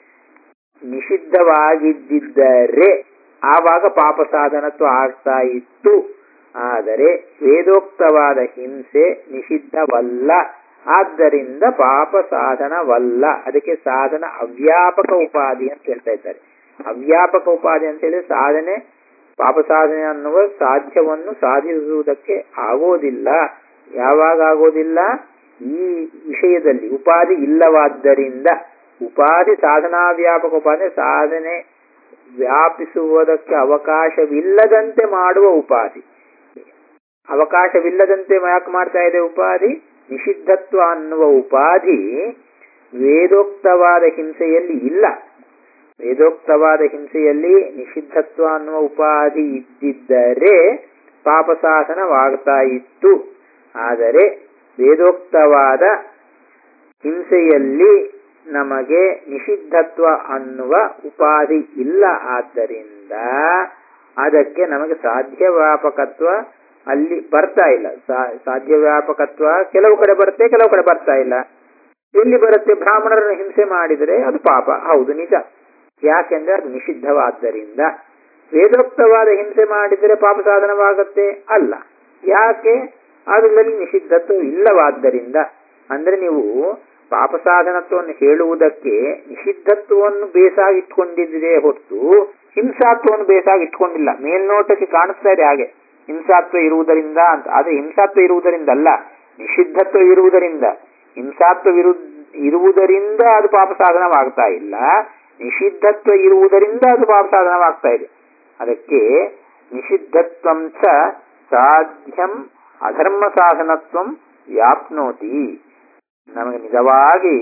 A: ನಿಷಿದ್ಧವಾಗಿದ್ದರೆ ಆವಾಗ ಪಾಪ ಸಾಧನತ್ವ ಆಗ್ತಾ ಇತ್ತು. ಆದರೆ ವೇದೋಕ್ತವಾದ ಹಿಂಸೆ ನಿಷಿದ್ಧವಲ್ಲ, ಆದ್ದರಿಂದ ಪಾಪ ಸಾಧನವಲ್ಲ. ಅದಕ್ಕೆ ಸಾಧನ ಅವ್ಯಾಪಕ ಉಪಾಧಿ ಅಂತ ಹೇಳ್ತಾ ಇದ್ದಾರೆ. ಅವ್ಯಾಪಕ ಉಪಾಧಿ ಅಂತ ಹೇಳಿದ್ರೆ ಸಾಧನೆ ಪಾಪ ಸಾಧನೆ ಅನ್ನುವ ಸಾಧ್ಯವನ್ನು ಸಾಧಿಸುವುದಕ್ಕೆ ಆಗೋದಿಲ್ಲ. ಯಾವಾಗ ಆಗೋದಿಲ್ಲ? ಈ ವಿಷಯದಲ್ಲಿ ಉಪಾಧಿ ಇಲ್ಲವಾದ್ದರಿಂದ. ಉಪಾಧಿ ಸಾಧನಾ ವ್ಯಾಪಕ ಉಪಾಧಿ ಸಾಧನೆ ವ್ಯಾಪಿಸುವುದಕ್ಕೆ ಅವಕಾಶವಿಲ್ಲದಂತೆ ಮಾಡುವ ಉಪಾಧಿ. ಅವಕಾಶವಿಲ್ಲದಂತೆ ಯಾಕೆ ಮಾಡ್ತಾ ಇದೆ ಉಪಾಧಿ? ನಿಷಿದ್ಧತ್ವ ಅನ್ನುವ ಉಪಾಧಿ ವೇದೋಕ್ತವಾದ ಹಿಂಸೆಯಲ್ಲಿ ಇಲ್ಲ. ವೇದೋಕ್ತವಾದ ಹಿಂಸೆಯಲ್ಲಿ ನಿಷಿದ್ಧತ್ವ ಅನ್ನುವ ಉಪಾಧಿ ಇದ್ದಿದ್ದರೆ ಪಾಪ ಸಾಧನವಾಗ್ತಾ ಇತ್ತು. ಆದರೆ ವೇದೋಕ್ತವಾದ ಹಿಂಸೆಯಲ್ಲಿ ನಮಗೆ ನಿಷಿದ್ಧತ್ವ ಅನ್ನುವ ಉಪಾಧಿ ಇಲ್ಲ. ಆದ್ದರಿಂದ ಅದಕ್ಕೆ ನಮಗೆ ಸಾಧ್ಯ ವ್ಯಾಪಕತ್ವ ಅಲ್ಲಿ ಬರ್ತಾ ಇಲ್ಲ. ಸಾಧ್ಯ ವ್ಯಾಪಕತ್ವ ಕೆಲವು ಕಡೆ ಬರುತ್ತೆ, ಕೆಲವು ಕಡೆ ಬರ್ತಾ ಇಲ್ಲ. ಎಲ್ಲಿ ಬರುತ್ತೆ? ಬ್ರಾಹ್ಮಣರನ್ನು ಹಿಂಸೆ ಮಾಡಿದರೆ ಅದು ಪಾಪ, ಹೌದು ನಿಜ. ಯಾಕೆಂದ್ರೆ ಅದು ನಿಷಿದ್ಧವಾದ್ದರಿಂದ. ವೇದೋಕ್ತವಾದ ಹಿಂಸೆ ಮಾಡಿದರೆ ಪಾಪ ಸಾಧನವಾಗತ್ತೆ ಅಲ್ಲ. ಯಾಕೆ? ಅದರಲ್ಲಿ ನಿಷಿದ್ಧತ್ವ ಇಲ್ಲವಾದ್ದರಿಂದ. ಅಂದ್ರೆ ನೀವು ಪಾಪ ಸಾಧನತ್ವವನ್ನು ಹೇಳುವುದಕ್ಕೆ ನಿಷಿದ್ಧತ್ವವನ್ನು ಬೇಸಾಗಿಟ್ಕೊಂಡಿದ್ದೇ ಹೊರತು ಹಿಂಸಾತ್ವವನ್ನು ಬೇಸಾಗಿ ಇಟ್ಕೊಂಡಿಲ್ಲ. ಮೇಲ್ನೋಟಕ್ಕೆ ಕಾಣಿಸ್ತಾ ಇದೆ ಹಾಗೆ. ಹಿಂಸಾತ್ವ ಇರುವುದರಿಂದ ಅಂತ. ಆದರೆ ಹಿಂಸಾತ್ವ ಇರುವುದರಿಂದ ಅಲ್ಲ, ನಿಷಿದ್ಧತ್ವ ಇರುವುದರಿಂದ. ಹಿಂಸಾತ್ವ ವಿರು ಇರುವುದರಿಂದ ಅದು ಪಾಪ ಸಾಧನವಾಗ್ತಾ ಇಲ್ಲ, ನಿಷಿದ್ಧತ್ವ ಇರುವುದರಿಂದ ಅದು ಪಾಪ ಸಾಧನವಾಗ್ತಾ ಇದೆ. ಅದಕ್ಕೆ ನಿಷಿದ್ಧತ್ವಂ ಚ ಸಾಧ್ಯಂ ಅಧರ್ಮ ಸಾಧನತ್ವಂ ವ್ಯಾಪ್ನೋತಿ. ನಮಗೆ ನಿಜವಾಗಿ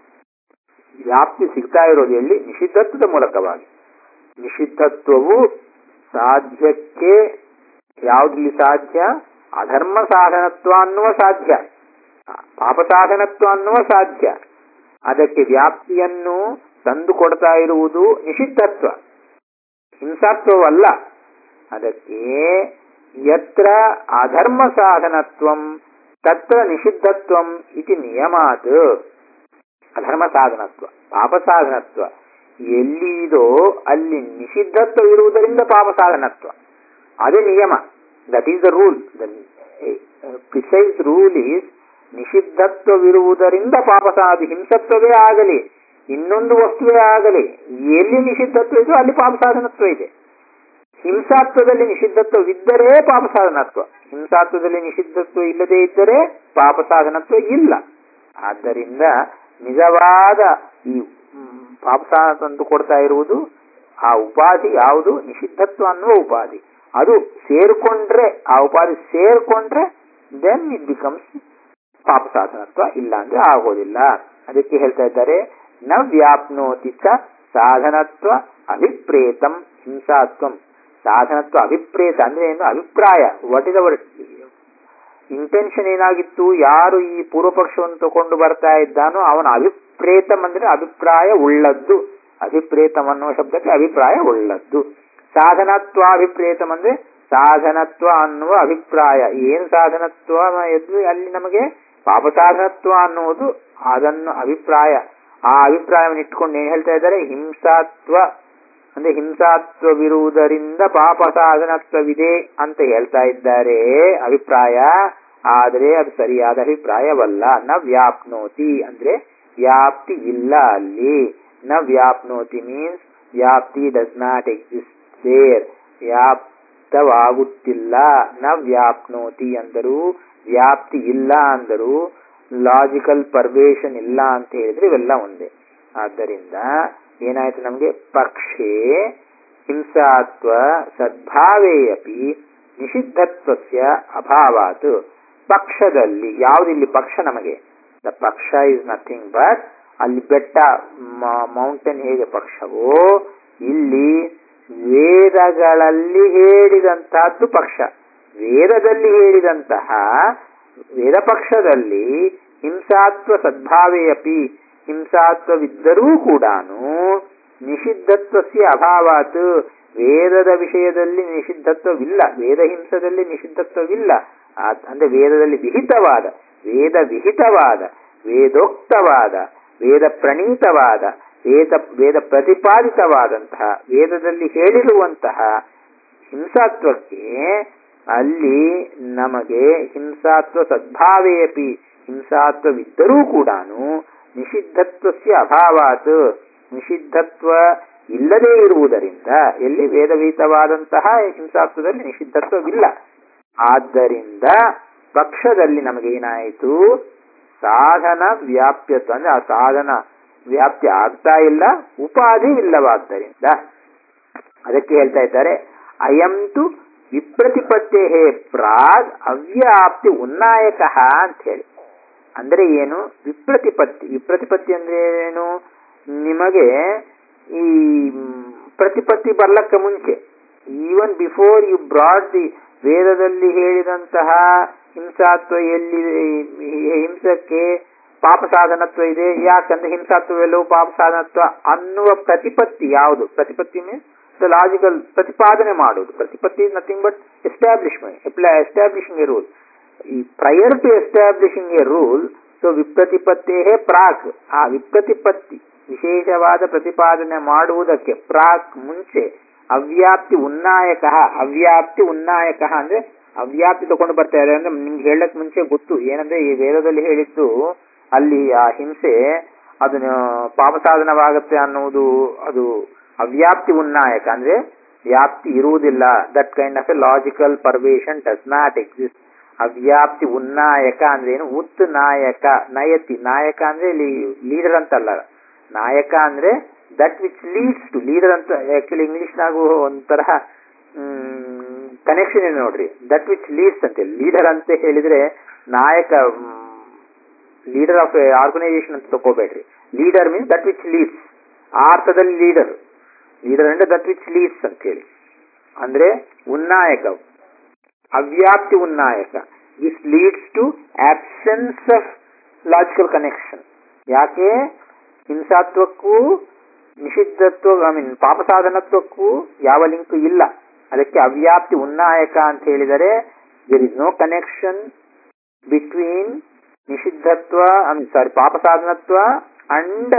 A: ವ್ಯಾಪ್ತಿ ಸಿಗ್ತಾ ಇರೋದು ಎಲ್ಲಿ? ನಿಷಿದ್ಧತ್ವದ ಮೂಲಕವಾಗಿ. ನಿಷಿದ್ಧತ್ವವು ಸಾಧ್ಯಕ್ಕೆ ಯಾವುದಲ್ಲಿ ಸಾಧ್ಯ? ಅಧರ್ಮ ಸಾಧನತ್ವ ಅನ್ನುವ ಸಾಧ್ಯ, ಪಾಪ ಸಾಧನತ್ವ ಅನ್ನುವ ಸಾಧ್ಯ. ಅದಕ್ಕೆ ವ್ಯಾಪ್ತಿಯನ್ನು ತಂದು ಕೊಡ್ತಾ ಇರುವುದು ನಿಷಿದ್ಧತ್ವ, ಹಿಂಸಾತ್ವವಲ್ಲ. ಅದಕ್ಕೆ ಯತ್ರ ಅಧರ್ಮ ಸಾಧನತ್ವಂ ತತ್ರ ನಿಷಿದ್ಧತ್ವಂ ಇತಿ ನಿಯಮಾತ್. ಅಧರ್ಮ ಸಾಧನತ್ವ, ಪಾಪ ಸಾಧನತ್ವ ಎಲ್ಲಿ ಇದೋ ಅಲ್ಲಿ ನಿಷಿದ್ಧತ್ವ ಇರುವುದರಿಂದ ಪಾಪ ಸಾಧನತ್ವ. ಅದೇ ನಿಯಮ. That is the rule. The precise rule is ನಿಷಿದ್ಧತ್ವವಿರುವುದರಿಂದ ಪಾಪ ಸಾಧ ಹಿಂಸತ್ವವೇ ಆಗಲಿ ಇನ್ನೊಂದು ವಸ್ತುವೇ ಆಗಲಿ, ಎಲ್ಲಿ ನಿಷಿದ್ಧತ್ವ ಇದೋ ಅಲ್ಲಿ ಪಾಪ ಸಾಧನತ್ವ ಇದೆ. ಹಿಂಸಾತ್ವದಲ್ಲಿ ನಿಷಿದ್ಧತ್ವವಿದ್ದರೆ ಪಾಪ ಸಾಧನತ್ವ, ಹಿಂಸಾತ್ವದಲ್ಲಿ ನಿಷಿದ್ಧತ್ವ ಇಲ್ಲದೇ ಇದ್ದರೆ ಪಾಪ ಸಾಧನತ್ವ ಇಲ್ಲ. ಆದ್ದರಿಂದ ನಿಜವಾದ ಈ ಪಾಪ ಸಾಧನ ತಂದು ಕೊಡ್ತಾ ಇರುವುದು ಆ ಉಪಾಧಿ ಯಾವುದು? ನಿಷಿದ್ಧತ್ವ ಅನ್ನುವ ಉಪಾಧಿ. ಅದು ಸೇರ್ಕೊಂಡ್ರೆ, ಆ ಉಪಾಧಿ ಸೇರ್ಕೊಂಡ್ರೆ ದೆನ್ ಇಟ್ ಬಿಕಮ್ಸ್ ಪಾಪ ಸಾಧನತ್ವ, ಇಲ್ಲ ಅಂದ್ರೆ ಆಗೋದಿಲ್ಲ. ಅದಕ್ಕೆ ಹೇಳ್ತಾ ಇದ್ದಾರೆ ನ ವ್ಯಾಪ್ನೋತಿ ಚ ಸಾಧನತ್ವ ಅಭಿಪ್ರೇತಂ ಹಿಂಸಾತ್ವಂ. ಸಾಧನತ್ವ ಅಭಿಪ್ರೇತ ಅಂದ್ರೆ ಏನು? ಅಭಿಪ್ರಾಯ. ವಾಟ್ ಇಸ್ ಅವರ್ ಇಂಟೆನ್ಷನ್ ಏನಾಗಿತ್ತು? ಯಾರು ಈ ಪೂರ್ವ ಪಕ್ಷವನ್ನು ತಗೊಂಡು ಬರ್ತಾ ಇದ್ದಾನೋ ಅವನ ಅಭಿಪ್ರೇತಂ ಅಂದ್ರೆ ಅಭಿಪ್ರಾಯ ಉಳ್ಳದ್ದು. ಅಭಿಪ್ರೇತಂ ಅನ್ನುವ ಶಬ್ದಕ್ಕೆ ಅಭಿಪ್ರಾಯ ಉಳ್ಳದ್ದು. ಸಾಧನತ್ವಾಭಿಪ್ರೇತಂ ಅಂದ್ರೆ ಸಾಧನತ್ವ ಅನ್ನುವ ಅಭಿಪ್ರಾಯ. ಏನು ಸಾಧನತ್ವ ಎದ್ದು ಅಲ್ಲಿ ನಮಗೆ ಪಾಪ ಸಾಧನತ್ವ ಅನ್ನುವುದು ಅದನ್ನು ಅಭಿಪ್ರಾಯ. ಆ ಅಭಿಪ್ರಾಯವನ್ನು ಇಟ್ಕೊಂಡು ಏನ್ ಹೇಳ್ತಾ ಇದ್ದಾರೆ? ಹಿಂಸಾತ್ವ ಅಂದ್ರೆ ಹಿಂಸಾತ್ವವಿರುವುದರಿಂದ ಪಾಪ ಸಾಧನತ್ವವಿದೆ ಅಂತ ಹೇಳ್ತಾ ಇದ್ದಾರೆ ಅಭಿಪ್ರಾಯ. ಆದರೆ ಅದು ಸರಿಯಾದ ಅಭಿಪ್ರಾಯವಲ್ಲ. ನ ವ್ಯಾಪ್ನೋತಿ ಅಂದ್ರೆ ವ್ಯಾಪ್ತಿ ಇಲ್ಲ ಅಲ್ಲಿ. ನ ವ್ಯಾಪ್ನೋತಿ ಮೀನ್ಸ್ ವ್ಯಾಪ್ತಿ ಡಸ್ ನಾಟ್ ಎಕ್ಸಿಸ್ಟ್ ದೇರ್, ವ್ಯಾಪ್ತವಾಗುತ್ತಿಲ್ಲ. ನ ವ್ಯಾಪ್ನೋತಿ ಅಂದರು ವ್ಯಾಪ್ತಿ ಇಲ್ಲ ಅಂದರು, ಲಾಜಿಕಲ್ ಪರ್ವೇಷನ್ ಇಲ್ಲ ಅಂತ ಹೇಳಿದ್ರೆ ಇವೆಲ್ಲ ಒಂದೇ. ಆದ್ದರಿಂದ ಏನಾಯ್ತು ನಮಗೆ? ಪಕ್ಷೇ ಹಿಂಸಾತ್ವ ಸದ್ಭಾವೇ ಅಪಿ ನಿಷಿದ್ಧತ್ವಸ್ಯ ಅಭಾವಾತ್. ಪಕ್ಷದಲ್ಲಿ ಯಾವುದಿಲ್ಲಿ ಪಕ್ಷ ನಮಗೆ? ದ ಪಕ್ಷ ಇಸ್ ನಥಿಂಗ್ ಬಟ್ ಅಲ್ಲಿ ಬೆಟ್ಟ ಮೌಂಟೇನ್ ಹೇಗೆ ಪಕ್ಷವೋ ಇಲ್ಲಿ ವೇದಗಳಲ್ಲಿ ಹೇಳಿದಂತಹದ್ದು ಪಕ್ಷ. ವೇದದಲ್ಲಿ ಹೇಳಿದಂತಹ ವೇದ ಪಕ್ಷದಲ್ಲಿ ಹಿಂಸಾತ್ವ ಸದ್ಭಾವೇ ಅಪಿ ಹಿಂಸಾತ್ವವಿದ್ದರೂ ಕೂಡ ನಿಷಿದ್ಧತ್ವಸ್ಯ ಅಭಾವಾತ್. ವೇದದ ವಿಷಯದಲ್ಲಿ ನಿಷಿದ್ಧತ್ವವಿಲ್ಲ, ವೇದ ಹಿಂಸದಲ್ಲಿ ನಿಷಿದ್ಧತ್ವವಿಲ್ಲ. ಅಂದ್ರೆ ವೇದದಲ್ಲಿ ವಿಹಿತವಾದ, ವೇದ ವಿಹಿತವಾದ, ವೇದೋಕ್ತವಾದ, ವೇದ ಪ್ರಣೀತವಾದ, ವೇದ ವೇದ ಪ್ರತಿಪಾದಿತವಾದಂತಹ, ವೇದದಲ್ಲಿ ಹೇಳಿರುವಂತಹ ಹಿಂಸಾತ್ವಕ್ಕೆ ಅಲ್ಲಿ ನಮಗೆ ಹಿಂಸಾತ್ವ ಸದ್ಭಾವೇಪಿ ಹಿಂಸಾತ್ವವಿದ್ದರೂ ಕೂಡ ನಿಷಿದ್ಧತ್ವಸ್ಯ ಅಭಾವಾತ್ ನಿಷಿದ್ಧತ್ವ ಇಲ್ಲದೇ ಇರುವುದರಿಂದ, ಎಲ್ಲಿ ವೇದವಿಹಿತವಾದಂತಹ ಹಿಂಸಾತ್ವದಲ್ಲಿ ನಿಷಿದ್ಧತ್ವವಿಲ್ಲ. ಆದ್ದರಿಂದ ಪಕ್ಷದಲ್ಲಿ ನಮಗೆ ಏನಾಯಿತು? ಸಾಧನ ವ್ಯಾಪ್ಯತ್ವ ಅಂದ್ರೆ ಆ ಸಾಧನ ವ್ಯಾಪ್ತಿ ಆಗ್ತಾ ಇಲ್ಲ, ಉಪಾಧಿ ಇಲ್ಲವಾದ್ದರಿಂದ. ಅದಕ್ಕೆ ಹೇಳ್ತಾ ಇದ್ದಾರೆ ಅಯಂತು ವಿಪ್ರತಿಪತ್ತೇ ಪ್ರಾಗ್ ಅವ್ಯಾಪ್ತಿ ಉನ್ನಾಯಕ ಅಂತ ಹೇಳಿ. ಅಂದ್ರೆ ಏನು? ವಿಪ್ರತಿಪತ್ತಿ. ವಿಪ್ರತಿಪತ್ತಿ ಅಂದ್ರೆ ಏನು? ನಿಮಗೆ ಈ ಪ್ರತಿಪತ್ತಿ ಬರ್ಲಕ್ಕ ಮುಂಚೆ, even before you brought the ವೇದದಲ್ಲಿ ಹೇಳಿದಂತಹ ಹಿಂಸಾತ್ವ ಎಲ್ಲಿ ಹಿಂಸಕ್ಕೆ ಪಾಪ ಸಾಧನತ್ವ ಇದೆ. ಯಾಕಂದ್ರೆ ಹಿಂಸಾತ್ವವೆಲ್ಲವೂ ಪಾಪ ಸಾಧನತ್ವ ಅನ್ನುವ ಪ್ರತಿಪತ್ತಿ ಯಾವುದು? ಪ್ರತಿಪತ್ತಿ ಮೀನ್ಸ್ ದ ಲಾಜಿಕಲ್ ಪ್ರತಿಪಾದನೆ ಮಾಡುವುದು. ಪ್ರತಿಪತ್ತಿ is nothing but establishment, establishing a rule. ಈ prior to establishing a rule, so ವಿಪ್ರತಿಪತ್ತೇ ಪ್ರಾಕ್. ಆ ವಿಪ್ರತಿಪತ್ತಿ ವಿಶೇಷವಾದ ಪ್ರತಿಪಾದನೆ ಮಾಡುವುದಕ್ಕೆ ಪ್ರಾಕ್ ಮುಂಚೆ ಅವ್ಯಾಪ್ತಿ ಉನ್ನಾಯಕ. ಅವ್ಯಾಪ್ತಿ ಉನ್ನಾಯಕ ಅಂದ್ರೆ ಅವ್ಯಾಪ್ತಿ ತಗೊಂಡು ಬರ್ತಾ ಇದೆ ಅಂದ್ರೆ ನಿಮ್ಗೆ ಹೇಳಕ್ ಮುಂಚೆ ಗೊತ್ತು ಏನಂದ್ರೆ ಈ ವೇದದಲ್ಲಿ ಹೇಳಿದ್ದು ಅಲ್ಲಿ ಆ ಹಿಂಸೆ ಅದು ಪಾಪ ಸಾಧನವಾಗುತ್ತೆ ಅನ್ನುವುದು ಅದು ಅವ್ಯಾಪ್ತಿ ಉನ್ನಾಯಕ. ಅಂದ್ರೆ ವ್ಯಾಪ್ತಿ ಇರುವುದಿಲ್ಲ. That kind of a logical pervasion does not exist. ಅವ್ಯಾಪ್ತಿ ಉನ್ನಾಯಕ ಅಂದ್ರೆ ಏನು? ಉತ್ ನಾಯಕ ನಯತಿ. ನಾಯಕ ಅಂದ್ರೆ ಲೀಡರ್ ಅಂತಲ್ಲ. ನಾಯಕ ಅಂದ್ರೆ that which leads to. Leader ಅಂತ ಆಕ್ಚುಲಿ ಇಂಗ್ಲಿಷ್ನಾಗೂ ಒಂಥರ ಕನೆಕ್ಷನ್ ಇದೆ ನೋಡ್ರಿ. ದಟ್ ವಿಚ್ ಲೀಡ್ಸ್ ಅಂತ. ಲೀಡರ್ ಅಂತ ಹೇಳಿದ್ರೆ ನಾಯಕ, ಲೀಡರ್ ಆಫ್ ಎ ಆರ್ಗನೈಸೇಷನ್ ಅಂತ ತಗೋಬೇಡ್ರಿ. Leader means that which leads. ಆ ಅರ್ಥದಲ್ಲಿ ಲೀಡರ್. ಲೀಡರ್ ಅಂದ್ರೆ ದಟ್ ವಿಚ್ ಲೀಡ್ಸ್ ಅಂತ ಹೇಳಿ. ಅಂದ್ರೆ ಉನ್ನಾಯಕ, ಅವ್ಯಾಪ್ತಿ ಉನ್ನಾಯಕ. This leads to absence of logical connection. ಯಾಕೆ? ಹಿಂಸಾತ್ವಕ್ಕೂ ನಿಷಿದ್ಧತ್ವ ಐ ಮೀನ್ ಪಾಪ ಸಾಧನತ್ವಕ್ಕೂ ಯಾವ ಲಿಂಕ್ ಇಲ್ಲ. ಅದಕ್ಕೆ ಅವ್ಯಾಪ್ತಿ ಉನ್ನಾಯಕ ಅಂತ ಹೇಳಿದರೆ there is no connection between ನಿಷಿದ್ಧತ್ವ ಐ ಮೀನ್ ಸಾರಿ ಪಾಪ ಸಾಧನತ್ವ ಅಂಡ್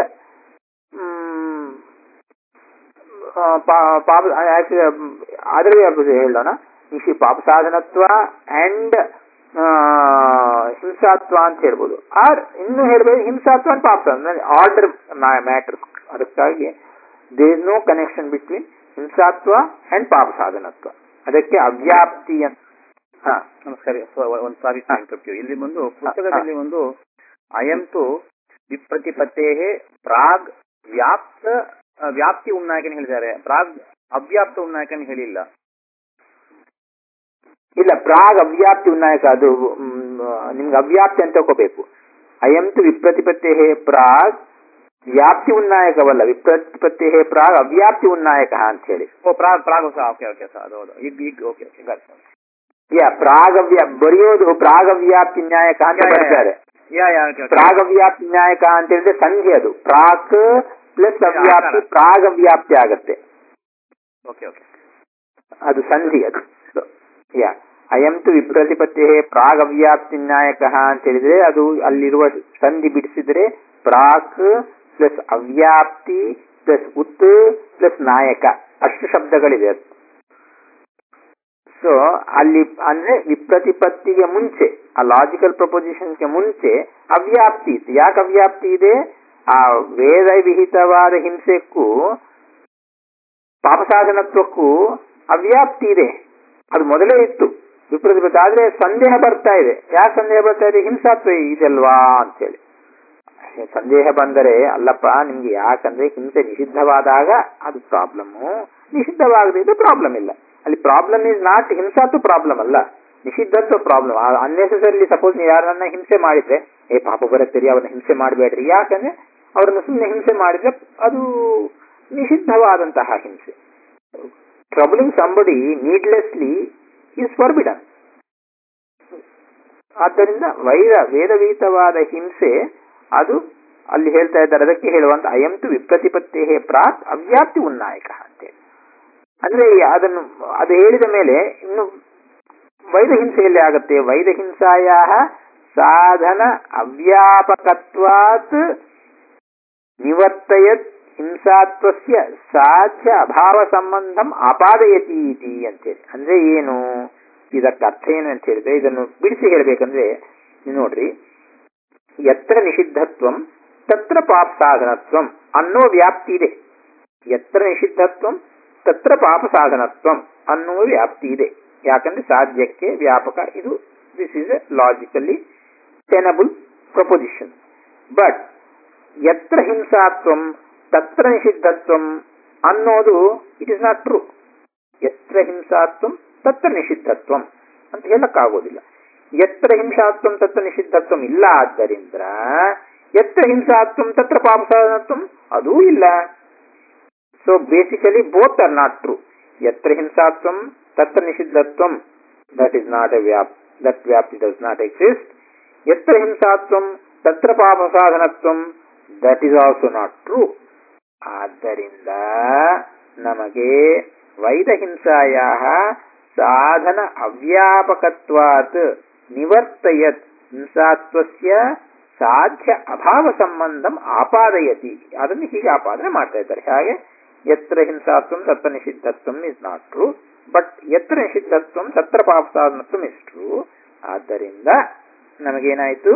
A: ಪಾಪ ಆದ್ರೆ ಹೇಳೋಣ ನಿಷಿ ಪಾಪ ಸಾಧನತ್ವ ಅಂಡ್ ಹಿಂಸಾತ್ವ ಅಂತ ಹೇಳ್ಬೋದು. ಆರ್ ಇನ್ನು ಹೇಳ್ಬೋದು ಹಿಂಸಾತ್ವ ಅಂಡ್ ಪಾಪ ಸಾಧನ ಆರ್ಡರ್ ಮ್ಯಾಟರ್. ಅದಕ್ಕಾಗಿ there is no connection between ಹಿಂಸಾತ್ವ ಅಂಡ್ ಪಾಪ ಸಾಧನತ್ವ. ಅದಕ್ಕೆ ಅವ್ಯಾಪ್ತಿ ಅಂತ.
B: ಹಾ ನಮಸ್ಕಾರ. ಒಂದು ಸಾರಿ ಇಲ್ಲಿ ಒಂದು ಪುಸ್ತಕದಲ್ಲಿ ಒಂದು ಅಯಂತು ವಿಪ್ರತಿಪತ್ತೇ ಪ್ರಾಗ್ ವ್ಯಾಪ್ತ ವ್ಯಾಪ್ತಿ ಉನ್ನಾಯಕನ ಹೇಳಿದ್ದಾರೆ. ಪ್ರಾಗ್ ಅವ್ಯಾಪ್ತ ಉನ್ನಾಯಕನ ಹೇಳಿಲ್ಲ.
A: ಇಲ್ಲ, ಪ್ರಾಗ್ ಅವ್ಯಾಪ್ತಿ ಉನ್ನಾಯಕ ಅದು ನಿಮ್ಗೆ ಅವ್ಯಾಪ್ತಿ ಅಂತ ತಗೋಬೇಕು. ಅಯಂತು ವಿಪ್ರತಿಪತ್ತೇ ಪ್ರಾಗ್ ವ್ಯಾಪ್ತಿ ಉನ್ನಾಯಕವಲ್ಲ. ವಿಪ್ರತಿಪತ್ತೇ ಪ್ರಾಗ್ ಅವ್ಯಾಪ್ತಿ ಉನ್ನಾಯಕ ಅಂತ ಹೇಳಿ.
B: ಓ ಪ್ರಾಗ್ ಪ್ರಾಗ್ ಓಕೆ ಓಕೆ ಸರ್ ಅದು ಈಗ ಈಗ ಓಕೆ ಓಕೆ
A: ಯಾ ಪ್ರಾಗವ್ಯಾ ಬರೆಯೋದು ಪ್ರಾಗವ್ಯಾಪ್ತಿ ನ್ಯಾಯಕ ಅಂತ ಬರ್ತಾರೆ. ಪ್ರಾಗವ್ಯಾಪ್ತಿ ನ್ಯಾಯಕ ಅಂತ ಹೇಳಿದ್ರೆ ಸಂಧಿ. ಅದು ಪ್ರಾಕ್ ಪ್ಲಸ್ ಅವ್ಯಾಪ್ತಿ ಪ್ರಾಗವ್ಯಾಪ್ತಿ ಆಗತ್ತೆ. ಅದು ಸಂಧಿ. ಅದು ಯಾ ಅಯಂತು ವಿಪ್ರತಿಪತ್ತೇ ಪ್ರಾಗವ್ಯಾಪ್ತಿ ನ್ಯಾಯಕ ಅಂತ ಹೇಳಿದ್ರೆ ಅದು ಅಲ್ಲಿರುವ ಸಂಧಿ ಬಿಡಿಸಿದ್ರೆ ಪ್ರಾಕ್ ಪ್ಲಸ್ ಅವ್ಯಾಪ್ತಿ ಪ್ಲಸ್ ಉತ್ ಪ್ಲಸ್ ನಾಯಕ ಅಷ್ಟು ಶಬ್ದಗಳಿದೆ. ಅದು ಸೊ ಅಲ್ಲಿ ಅಂದ್ರೆ ವಿಪ್ರತಿಪತ್ತಿಗೆ ಮುಂಚೆ ಆ ಲಾಜಿಕಲ್ ಪ್ರಪೋಸಿಷನ್ಗೆ ಮುಂಚೆ ಅವ್ಯಾಪ್ತಿ ಇತ್ತು. ಯಾಕೆ ಅವ್ಯಾಪ್ತಿ ಇದೆ? ಆ ವೇದ ವಿಹಿತವಾದ ಹಿಂಸೆಕ್ಕೂ ಪಾಪಸಾಧನತ್ವಕ್ಕೂ ಅವ್ಯಾಪ್ತಿ ಇದೆ. ಅದು ಮೊದಲೇ ಇತ್ತು ವಿಪ್ರತಿಪತ್ತಿ. ಆದ್ರೆ ಸಂದೇಹ ಬರ್ತಾ ಇದೆ. ಯಾಕೆ ಸಂದೇಹ ಬರ್ತಾ ಇದೆ? ಹಿಂಸಾತ್ವ ಇದೆಲ್ವಾ ಅಂತೇಳಿ ಸಂದೇಹ ಬಂದರೆ, ಅಲ್ಲಪ್ಪ ನಿಮ್ಗೆ ಯಾಕಂದ್ರೆ ಹಿಂಸೆ ನಿಷಿದ್ಧವಾದಾಗ ಅದು ಪ್ರಾಬ್ಲಮ್ಮು, ನಿಷಿದ್ಧವಾಗದಿದ್ದು ಪ್ರಾಬ್ಲಮ್ ಇಲ್ಲ. ಅಲ್ಲಿ ಪ್ರಾಬ್ಲಮ್ ಇಸ್ ನಾಟ್ ಹಿಂಸಾತ್ವ ಪ್ರಾಬ್ಲಮ್ ಅಲ್ಲ, ನಿಷಿದ್ಧತ್ವ ಪ್ರಾಬ್ಲಮ್. ಅನ್ನೆಸೆಸರಿ ಸಪೋಸ್ ನೀವು ಯಾರನ್ನ ಹಿಂಸೆ ಮಾಡಿದ್ರೆ ಏ ಪಾಪ ಬರುತ್ತೀರಿ ಅವ್ರನ್ನ ಹಿಂಸೆ ಮಾಡಬೇಡ್ರಿ. ಯಾಕಂದ್ರೆ ಅವ್ರನ್ನ ಸುಮ್ಮನೆ ಹಿಂಸೆ ಮಾಡಿದ್ರೆ ಅದು ನಿಷಿದ್ಧವಾದಂತಹ ಹಿಂಸೆ. Troubling somebody needlessly is forbidden. ಆದ್ದರಿಂದ ವೈದ ವೇದವೀತವಾದ ಹಿಂಸೆ ಅದು ಅಲ್ಲಿ ಹೇಳ್ತಾ ಇದ್ದಾರೆ. ಅದಕ್ಕೆ ಹೇಳುವಂತ ಅಯಂತು ವಿಪ್ರತಿಪತ್ತೇ ಪ್ರಾಕ್ ಅವ್ಯಾಪ್ತಿ ಉನ್ನಾಯಕ ಅಂತೇಳಿ. ಅಂದ್ರೆ ಅದನ್ನು ಅದು ಹೇಳಿದ ಮೇಲೆ ಇನ್ನು ವೈದ ಹಿಂಸೆಯಲ್ಲಿ ಆಗತ್ತೆ. ವೈದ ಹಿಂಸಾಯ ಸಾಧನ ಅವ್ಯಾಪಕತ್ವಾತ್ ನಿವರ್ತಯತ್ ಹಿಂಸಾತ್ವಸ್ಯ ಸಾಧ್ಯ ಅಭಾವ ಸಂಬಂಧಂ ಆಪಾದಯತಿ ಇತಿ ಅಂತೇಳಿ. ಅಂದ್ರೆ ಏನು ಇದಕ್ಕೆ ಅರ್ಥ ಏನು ಅಂತ ಹೇಳಿದ್ರೆ, ಇದನ್ನು ಬಿಡಿಸಿ ಹೇಳ್ಬೇಕಂದ್ರೆ ನೋಡ್ರಿ, ಎತ್ರ ನಿಷಿದ್ಧತ್ವಂ ತತ್ರ ಪಾಪ ಸಾಧನತ್ವಂ ಅನ್ನೋ ವ್ಯಾಪ್ತಿ ಇದೆ. ಎತ್ರ ನಿಷಿದ್ಧತ್ವಂ ತತ್ರ ಪಾಪ ಸಾಧನತ್ವಂ ಅನ್ನುವ ವ್ಯಾಪ್ತಿ ಇದೆ. ಯಾಕಂದ್ರೆ ಸಾಧ್ಯಕ್ಕೆ ವ್ಯಾಪಕ. ಇದು this is a logically tenable proposition. But ಎತ್ರ ಹಿಂಸಾತ್ವಂ ತತ್ರ ನಿಷಿದ್ಧತ್ವಂ ಅನ್ನೋದು ಇಟ್ ಇಸ್ ನಾಟ್ ಟ್ರೂ. ಎತ್ರ ಹಿಂಸಾತ್ವಂ ತತ್ರ ನಿಷಿದ್ಧತ್ವಂ ಅಂತ ಹೇಳಕ್ಕಾಗೋದಿಲ್ಲ. ಎತ್ರ ಹಿಂಸಾತ್ವಂ ತತ್ರ ನಿಷಿದ್ಧತ್ವಂ ಇಲ್ಲ. ಆದ್ದರಿಂದ ಎತ್ರ ಹಿಂಸಾತ್ವಂ ತತ್ರ ಪಾಪ ಸಾಧನತ್ವಂ ಅದೂ ಇಲ್ಲ. So basically both are not true. ಎತ್ರ ಹಿಂಸಾತ್ವಂ ತತ್ರ ನಿಷಿದ್ಧತ್ವಂ ದಟ್ ಇಸ್ ನಾಟ್ ಎ ವ್ಯಾಪ್ ದಟ್ ವ್ಯಾಪ್ತಿ ಡಸ್ ನಾಟ್ ಎಕ್ಸಿಸ್ಟ್. ಎತ್ರ ಹಿಂಸಾತ್ವಂ ತತ್ರ ಪಾಪ ಸಾಧನತ್ವಂ that is also not true. ಆದ್ದರಿಂದ ನಮಗೆ ವೈದ ಹಿಂಸಾಯ ಸಾಧನ ಅವ್ಯಾಪಕತ್ವಾತ್ ನಿವರ್ತಯತ್ ಹಿಂಸಾತ್ವಸ್ಯ ಸಾಧ್ಯ ಅಭಾವ ಸಂಬಂಧಂ ಆಪಾದಯತಿ. ಅದನ್ನು ಹೀಗೆ ಆಪಾದನೆ ಮಾಡ್ತಾ ಇದ್ದಾರೆ. ಹಾಗೆ ಯತ್ರ ಹಿಂಸಾತ್ವಂ ತತ್ರ ನಿಷಿದ್ಧತ್ವಂ ಇಸ್ ನಾಟ್ ಟ್ರೂ, ಬಟ್ ಯತ್ರ ನಿಷಿದ್ಧತ್ವಂ ತತ್ರ ಪಾಪ ಸಾಧನತ್ವಂ ಇಸ್ ಟ್ರೂ. ಆದ್ದರಿಂದ ನಮಗೇನಾಯಿತು?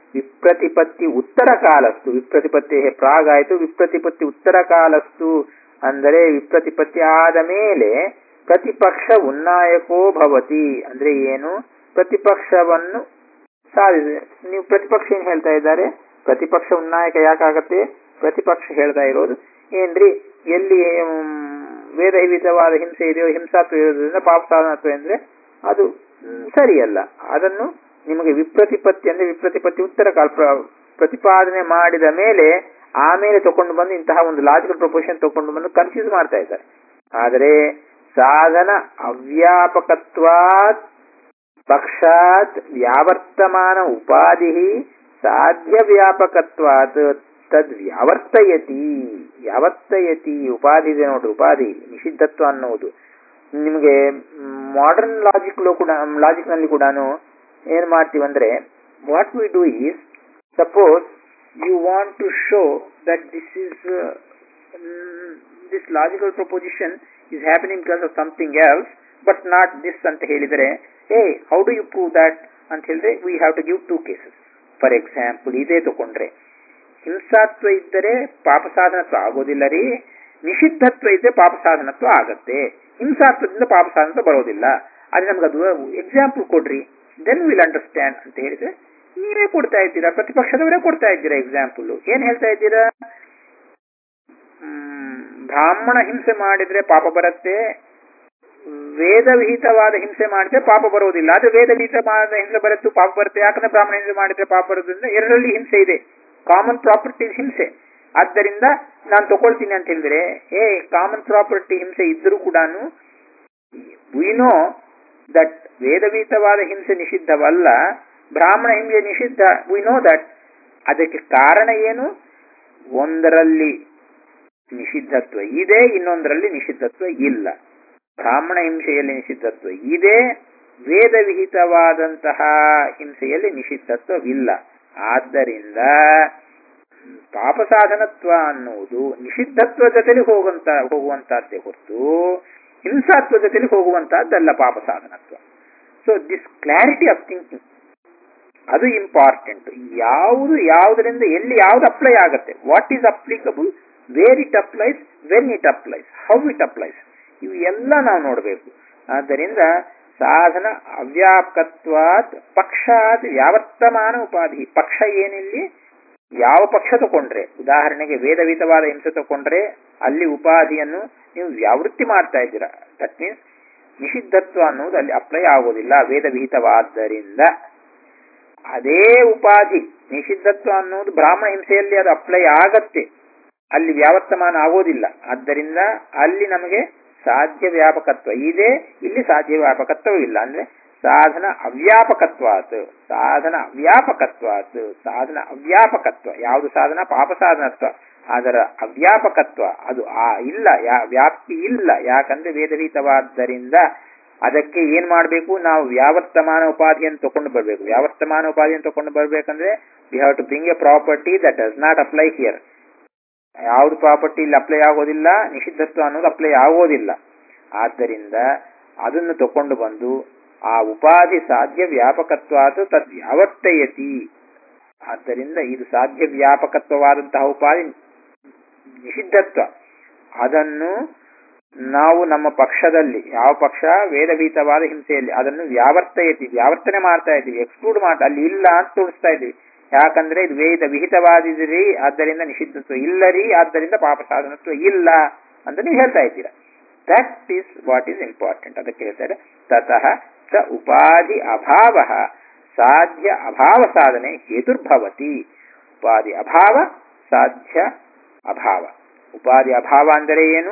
A: ವಿಪ್ರತಿಪತ್ತಿ ಉತ್ತರ ಕಾಲಸ್ತು. ವಿಪ್ರತಿಪತ್ತಿ ಪ್ರಾಗ್ ಆಯಿತು. ವಿಪ್ರತಿಪತ್ತಿ ಉತ್ತರ ಕಾಲಸ್ತು ಅಂದರೆ ವಿಪ್ರತಿಪತ್ತಿ ಆದ ಮೇಲೆ ಪ್ರತಿಪಕ್ಷ ಉನ್ನಾಯಕೋ ಭವತಿ. ಅಂದ್ರೆ ಏನು? ಪ್ರತಿಪಕ್ಷವನ್ನು ಸಾಧಿಸಿದೆ. ನೀವು ಪ್ರತಿಪಕ್ಷ ಏನ್ ಹೇಳ್ತಾ ಇದ್ದಾರೆ? ಪ್ರತಿಪಕ್ಷ ಉನ್ನಾಯಕ ಯಾಕಾಗತ್ತೆ? ಪ್ರತಿಪಕ್ಷ ಹೇಳ್ತಾ ಇರೋದು ಏನ್ರಿ, ಎಲ್ಲಿ ವೇದಹಿತವಾದ ಹಿಂಸೆ ಇದೆಯೋ, ಹಿಂಸಾತ್ವ ಇರೋದ್ರಿಂದ ಪಾಪ ಸಾಧನತ್ವ ಅಂದ್ರೆ ಅದು ಸರಿಯಲ್ಲ. ಅದನ್ನು ನಿಮಗೆ ವಿಪ್ರತಿಪತ್ತಿ ಅಂದ್ರೆ ವಿಪ್ರತಿಪತ್ತಿ ಉತ್ತರ ಕಾಲ ಪ್ರತಿಪಾದನೆ ಮಾಡಿದ ಮೇಲೆ ಆಮೇಲೆ ತಕೊಂಡು ಬಂದು ಇಂತಹ ಒಂದು ಲಾಜಿಕಲ್ ಪ್ರೊಪೋಷನ್ ತಕೊಂಡು ಬಂದು ಕನ್ಫ್ಯೂಸ್ ಮಾಡ್ತಾ ಇದ್ದಾರೆ. ಆದರೆ ಸಾಧನ ಅವ್ಯಾಪಕತ್ವಾತ್ ಪಕ್ಷಾತ್ ವ್ಯಾವರ್ತಮಾನ ಉಪಾಧಿ ಸಾಧ್ಯ ವ್ಯಾಪಕತ್ವಾತ್ ತದ್ ವ್ಯಾವರ್ತಯತಿ. ವ್ಯಾವರ್ತಯತಿ ಉಪಾಧಿ ಇದೆ ನೋಡ್ರಿ, ಉಪಾಧಿ ನಿಷಿದ್ಧತ್ವ ಅನ್ನೋದು ನಿಮಗೆ ಮಾಡರ್ನ್ ಲಾಜಿಕ್ ಕೂಡ ಲಾಜಿಕ್ ನಲ್ಲಿ ಕೂಡ ಏನ್ ಮಾಡ್ತೀವಂದ್ರೆ, what we do is, suppose you want to show that this is this logical proposition is happening because of something else but not this ಅಂತ ಹೇಳಿದರೆ, hey how do you prove that ಅಂತ ಹೇಳಿದ್ರೆ we have to give two cases. For example, ಇದೇ ತಗೊಂಡ್ರೆ ಹಿಂಸಾತ್ವ ಇದ್ದರೆ ಪಾಪ ಸಾಧನತ್ವ ಆಗೋದಿಲ್ಲ ರೀ, ನಿಷಿದ್ಧತ್ವ ಇದ್ದರೆ ಪಾಪ ಸಾಧನತ್ವ ಆಗತ್ತೆ, ಹಿಂಸಾತ್ವದಿಂದ ಪಾಪ ಸಾಧನತ್ವ ಬರೋದಿಲ್ಲ. ಅದು ನಮ್ಗೆ ಅದು ಎಕ್ಸಾಂಪಲ್ ಕೊಡ್ರಿ, ದೆನ್ ವಿಲ್ ಅಂಡರ್ಸ್ಟ್ಯಾಂಡ್ ಅಂತ ಹೇಳಿದ್ರೆ ನೀವೇ ಕೊಡ್ತಾ ಇದ್ದೀರಾ, ಪ್ರತಿಪಕ್ಷದವರೇ ಕೊಡ್ತಾ ಇದ್ದೀರಾ ಎಕ್ಸಾಂಪಲ್. ಏನ್ ಹೇಳ್ತಾ ಇದ್ದೀರಾ? ಬ್ರಾಹ್ಮಣ ಹಿಂಸೆ ಮಾಡಿದ್ರೆ ಪಾಪ ಬರುತ್ತೆ, ವೇದವಿಹಿತವಾದ ಹಿಂಸೆ ಮಾಡಿದ್ರೆ ಪಾಪ ಬರೋದಿಲ್ಲ. ಆದ್ರೆ ವೇದವಿಹಿತವಾದ ಹಿಂಸೆ ಬರುತ್ತೆ, ಪಾಪ ಬರುತ್ತೆ. ಯಾಕಂದ್ರೆ ಬ್ರಾಹ್ಮಣ ಹಿಂಸೆ ಮಾಡಿದ್ರೆ ಪಾಪ ಬರೋದ್ರಿಂದ ಎರಡರಲ್ಲಿ ಹಿಂಸೆ ಇದೆ, ಕಾಮನ್ ಪ್ರಾಪರ್ಟಿ ಹಿಂಸೆ. ಆದ್ದರಿಂದ ನಾನು ತಗೊಳ್ತೀನಿ ಅಂತ ಹೇಳಿದ್ರೆ, ಏ ಕಾಮನ್ ಪ್ರಾಪರ್ಟಿ ಹಿಂಸೆ ಇದ್ರೂ ಕೂಡ ವಿ ನೋ ದಟ್ ವೇದವಿಹಿತವಾದ ಹಿಂಸೆ ನಿಷಿದ್ಧವಲ್ಲ, ಬ್ರಾಹ್ಮಣ ಹಿಂಸೆ ನಿಷಿದ್ಧ, ವಿ ನೋ ದಟ್. ಅದಕ್ಕೆ ಕಾರಣ ಏನು? ಒಂದರಲ್ಲಿ ನಿಷಿದ್ಧತ್ವ ಇದೆ, ಇನ್ನೊಂದರಲ್ಲಿ ನಿಷಿದ್ಧತ್ವ ಇಲ್ಲ. ಬ್ರಾಹ್ಮಣ ಹಿಂಸೆಯಲ್ಲಿ ನಿಷಿದ್ಧತ್ವ ಇದೆ, ವೇದವಿಹಿತವಾದಂತಹ ಹಿಂಸೆಯಲ್ಲಿ ನಿಷಿದ್ಧತ್ವವಿಲ್ಲ. ಆದ್ದರಿಂದ ಪಾಪ ಸಾಧನತ್ವ ಅನ್ನುವುದು ನಿಷಿದ್ಧತ್ವ ಜೊತೆಲಿ ಹೋಗುವಂತ ಹೋಗುವಂತಹದ್ದೇ ಹೊರತು ಹಿಂಸಾತ್ವ ಜೊತೆಲಿ ಹೋಗುವಂತಹದ್ದಲ್ಲ ಪಾಪ ಸಾಧನತ್ವ. So this clarity of thinking ಅದು ಇಂಪಾರ್ಟೆಂಟ್. ಯಾವುದು ಯಾವುದರಿಂದ ಎಲ್ಲಿ ಯಾವ್ದು ಅಪ್ಲೈ ಆಗುತ್ತೆ, what is applicable, where it applies, when it applies, how it applies, ಇವು ಎಲ್ಲ ನಾವು ನೋಡಬೇಕು. ಆದ್ದರಿಂದ ಸಾಧನ ಅವ್ಯಾಪಕತ್ವಾತ್ ಪಕ್ಷಾತ್ ವ್ಯಾವರ್ತಮಾನ ಉಪಾಧಿ. ಪಕ್ಷ ಏನಿಲ್ಲಿ, ಯಾವ ಪಕ್ಷ ತಗೊಂಡ್ರೆ, ಉದಾಹರಣೆಗೆ ವೇದವಿಹಿತವಾದ ಹಿಂಸೆ ತಗೊಂಡ್ರೆ ಅಲ್ಲಿ ಉಪಾಧಿಯನ್ನು ನೀವು ವ್ಯಾವೃತ್ತಿ ಮಾಡ್ತಾ ಇದ್ದೀರಾ. ದಟ್ ಮೀನ್ಸ್ ನಿಷಿದ್ಧತ್ವ ಅನ್ನೋದು ಅಲ್ಲಿ ಅಪ್ಲೈ ಆಗೋದಿಲ್ಲ ವೇದವಿಹಿತವಾದ್ದರಿಂದ. ಅದೇ ಉಪಾಧಿ ನಿಷಿದ್ಧತ್ವ ಅನ್ನೋದು ಬ್ರಾಹ್ಮಣ ಹಿಂಸೆಯಲ್ಲಿ ಅದು ಅಪ್ಲೈ ಆಗತ್ತೆ, ಅಲ್ಲಿ ವ್ಯಾವರ್ತಮಾನ ಆಗೋದಿಲ್ಲ. ಆದ್ದರಿಂದ ಅಲ್ಲಿ ನಮಗೆ ಸಾಧ್ಯ ವ್ಯಾಪಕತ್ವ ಇದೆ, ಇಲ್ಲಿ ಸಾಧ್ಯ ವ್ಯಾಪಕತ್ವವಿಲ್ಲ. ಅಂದ್ರೆ ಸಾಧನ ಅವ್ಯಾಪಕತ್ವಾತ್, ಸಾಧನ ಅವ್ಯಾಪಕತ್ವಾತ್, ಸಾಧನ ಅವ್ಯಾಪಕತ್ವ. ಯಾವುದು ಸಾಧನ? ಪಾಪ ಸಾಧನತ್ವ. ಅದರ ಅವ್ಯಾಪಕತ್ವ ಅದು ಆ ಇಲ್ಲ, ಯಾ ವ್ಯಾಪ್ತಿ ಇಲ್ಲ. ಯಾಕಂದ್ರೆ ವೇದವಿಹಿತವಾದ್ದರಿಂದ ಅದಕ್ಕೆ ಏನ್ ಮಾಡಬೇಕು, ನಾವು ವ್ಯಾವರ್ತಮಾನ ಉಪಾಧಿಯನ್ನು ತಕೊಂಡು ಬರಬೇಕು. ವ್ಯಾವರ್ತಮಾನ ಉಪಾಧಿಯನ್ನು ತಕೊಂಡು ಬರ್ಬೇಕಂದ್ರೆ we have to bring a property that does not apply here. ಯಾವ್ದು ಪ್ರಾಪರ್ಟಿ ಇಲ್ಲಿ ಅಪ್ಲೈ ಆಗೋದಿಲ್ಲ, ನಿಷಿದ್ಧತ್ವ ಅನ್ನೋದು ಅಪ್ಲೈ ಆಗೋದಿಲ್ಲ. ಆದ್ದರಿಂದ ಅದನ್ನು ತಕೊಂಡು ಬಂದು ಆ ಉಪಾಧಿ ಸಾಧ್ಯ ವ್ಯಾಪಕತ್ವಾದ ತದ್ ವ್ಯಾವರ್ತಯತಿ. ಆದ್ದರಿಂದ ಇದು ಸಾಧ್ಯ ವ್ಯಾಪಕತ್ವವಾದಂತಹ ಉಪಾಧಿ ನಿಷಿದ್ಧತ್ವ, ಅದನ್ನು ನಾವು ನಮ್ಮ ಪಕ್ಷದಲ್ಲಿ, ಯಾವ ಪಕ್ಷ ವೇದವಿಹಿತವಾದ ಹಿಂಸೆಯಲ್ಲಿ, ಅದನ್ನು ವ್ಯಾವರ್ತಯತಿ, ವ್ಯಾವರ್ತನೆ ಮಾಡ್ತಾ ಇದ್ದೀವಿ, ಎಕ್ಸ್ಕ್ಲೂಡ್ ಮಾಡ್ತಾ, ಅಲ್ಲಿ ಇಲ್ಲ ಅಂತ ತೋರಿಸ್ತಾ ಇದ್ದೀವಿ. ಯಾಕಂದ್ರೆ ಇದು ವೇದ ವಿಹಿತವಾದಿದ್ರಿ, ಆದ್ದರಿಂದ ನಿಷಿದ್ಧತ್ವ ಇಲ್ಲರಿ, ಆದ್ದರಿಂದ ಪಾಪ ಸಾಧನತ್ವ ಇಲ್ಲ ಅಂತ ನೀವು ಹೇಳ್ತಾ ಇದ್ದೀರಾ. That is what is important. ಅದಕ್ಕೆ ಹೇಳ್ತಾರೆ ತತಃ ಸ ಉಪಾಧಿ ಅಭಾವ ಸಾಧ್ಯ ಅಭಾವ ಸಾಧನೆ ಹೇತುರ್ಭವತಿ. ಉಪಾಧಿ ಅಭಾವ ಸಾಧ್ಯ ಅಭಾವ. ಉಪಾಧಿ ಅಭಾವ ಅಂದರೆ ಏನು?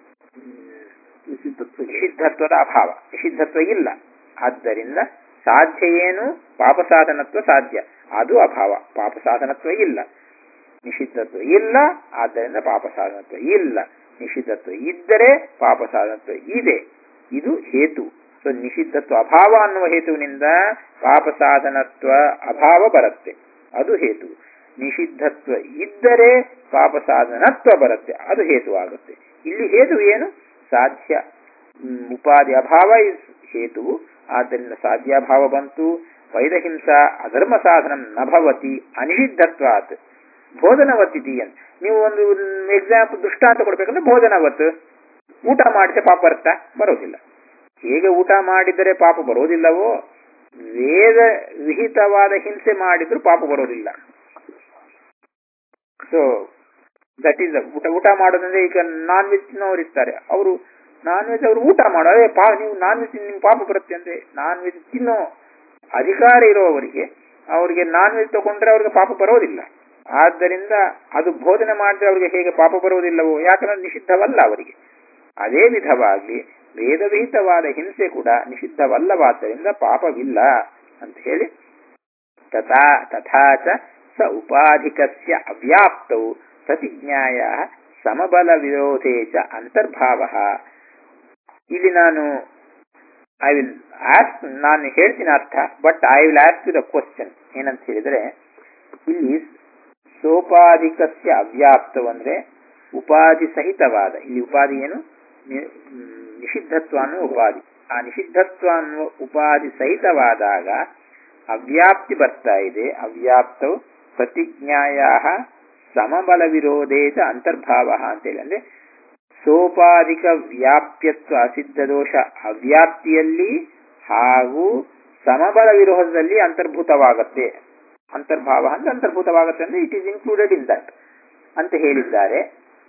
A: ನಿಷಿದ್ಧತ್ವದ ಅಭಾವ, ನಿಷಿದ್ಧತ್ವ ಇಲ್ಲ. ಆದ್ದರಿಂದ ಸಾಧ್ಯ ಏನು? ಪಾಪ ಸಾಧನತ್ವ ಸಾಧ್ಯ, ಅದು ಅಭಾವ. ಪಾಪ ಸಾಧನತ್ವ ಇಲ್ಲ, ನಿಷಿದ್ಧತ್ವ ಇಲ್ಲ, ಆದ್ದರಿಂದ ಪಾಪ ಸಾಧನತ್ವ ಇಲ್ಲ. ನಿಷಿದ್ಧತ್ವ ಇದ್ದರೆ ಪಾಪ ಸಾಧನತ್ವ ಇದೆ, ಇದು ಹೇತು. ಸೊ ನಿಷಿದ್ಧತ್ವ ಅಭಾವ ಅನ್ನುವ ಹೇತುವಿನಿಂದ ಪಾಪ ಸಾಧನತ್ವ ಅಭಾವ ಬರುತ್ತೆ, ಅದು ಹೇತು. ನಿಷಿದ್ಧತ್ವ ಇದ್ದರೆ ಪಾಪ ಸಾಧನತ್ವ ಬರುತ್ತೆ, ಅದು ಹೇತು ಆಗುತ್ತೆ. ಇಲ್ಲಿ ಹೇತು ಏನು? ಸಾಧ್ಯ ಉಪಾಧಿ ಅಭಾವ ಇಸ್ ಹೇತು. ಆದ್ದರಿಂದ ಸಾಧ್ಯಾಭಾವ ಬಂತು. ವೈದಹಿಂಸಾ ಅಧರ್ಮ ಸಾಧನ ನಭವತಿ ಅನಿಷಿದ್ಧತ್ವಾತ್. ಬೋಧನವತ್ತಿತಿ ಅಂತ. ನೀವು ಒಂದು ಎಕ್ಸಾಂಪಲ್ ದೃಷ್ಟಾಂತ ಕೊಡ್ಬೇಕಂದ್ರೆ ಬೋಧನವತ್, ಊಟ ಮಾಡಿದ್ರೆ ಪಾಪ ಬರುತ್ತಾ? ಬರೋದಿಲ್ಲ. ಹೇಗೆ ಊಟ ಮಾಡಿದರೆ ಪಾಪ ಬರೋದಿಲ್ಲವೋ, ವೇದ ವಿಹಿತವಾದ ಹಿಂಸೆ ಮಾಡಿದ್ರು ಪಾಪ ಬರೋದಿಲ್ಲ. ಸೊ ದಟ್ ಈಸ್ ಊಟ ಊಟ ಮಾಡೋದಂದ್ರೆ, ಈಗ ನಾನ್ ವೆಜ್ನವ್ರು ಇರ್ತಾರೆ, ಅವರು ನಾನ್ ವೆಜ್ ಅವರು ಊಟ ಮಾಡೋ, ಅದೇ ಪಾ ನೀವು ನಾನ್ ವೆಜ್ ನಿಮ್ಗೆ ಪಾಪ ಬರುತ್ತೆ ಅಂದ್ರೆ, ನಾನ್ ವೆಜ್ ತಿನ್ನೋ ಅಧಿಕಾರ ಇರೋವರಿಗೆ ಅವ್ರಿಗೆ ನಾನ್ ವೆಜ್ ತಗೊಂಡ್ರೆ ಅವ್ರಿಗೆ ಪಾಪ ಬರೋದಿಲ್ಲ. ಆದ್ದರಿಂದ ಅದು ಬೋಧನೆ ಮಾಡಿದ್ರೆ ಅವ್ರಿಗೆ ಹೇಗೆ ಪಾಪ ಬರೋದಿಲ್ಲವೋ, ಯಾಕಂದ್ರೆ ನಿಷಿದ್ಧವಲ್ಲ ಅವರಿಗೆ. ಅದೇ ವಿಧವಾಗಿ ವೇದವಿಹಿತವಾದ ಹಿಂಸೆ ಕೂಡ ನಿಷಿದ್ಧವಲ್ಲವಾದ್ದರಿಂದ ಪಾಪವಿಲ್ಲ ಅಂತ ಹೇಳಿ, ತಥಾ ತಥಾಚ ಸ ಉಪಾಧಿಕಸ್ಯ ಅವ್ಯಾಪ್ತೌ ಪ್ರತಿಜ್ಞಾಯ ಸಮಬಲ ವಿರೋಧೇ ಚ ಅಂತರ್ಭಾವ. ಇಲ್ಲಿ ನಾನು ಐ ವಿಲ್ ಆಸ್ಕ್, ನಾನು ಹೇಳ್ತೀನಿ ಅರ್ಥ, but I will ask you the question. ಏನಂತ ಹೇಳಿದ್ರೆ, ಇಲ್ಲಿ ಸೋಪಾಧಿಕಸ್ಯ ಅವ್ಯಾಪ್ತವು ಅಂದ್ರೆ ಉಪಾಧಿ ಸಹಿತವಾದ, ಇಲ್ಲಿ ಉಪಾಧಿ ಏನು, ನಿಷಿದ್ಧತ್ವ ಅನ್ನುವ ಉಪಾಧಿ. ಆ ನಿಷಿದ್ಧತ್ವ ಅನ್ನುವ ಉಪಾಧಿ ಸಹಿತವಾದಾಗ ಅವ್ಯಾಪ್ತಿ ಬರ್ತಾ ಇದೆ. ಅವ್ಯಾಪ್ತವು ಪ್ರತಿಜ್ಞಾಯ ಸಮಬಲ ವಿರೋಧೇತ ಅಂತರ್ಭಾವ ಅಂತೇಳಿ, ಅಂದ್ರೆ ಸೋಪಾಧಿಕ ವ್ಯಾಪ್ಯತ್ವ ಅಸಿದ್ಧ ದೋಷ ಅವ್ಯಾಪ್ತಿಯಲ್ಲಿ ಹಾಗೂ ಸಮಬಲ ವಿರೋಧದಲ್ಲಿ ಅಂತರ್ಭೂತವಾಗತ್ತೆ. ಅಂತರ್ಭಾವ ಅಂದ್ರೆ ಅಂತರ್ಭೂತವಾಗತ್ತೆ ಅಂದ್ರೆ it is included in that ಅಂತ ಹೇಳಿದ್ದಾರೆ.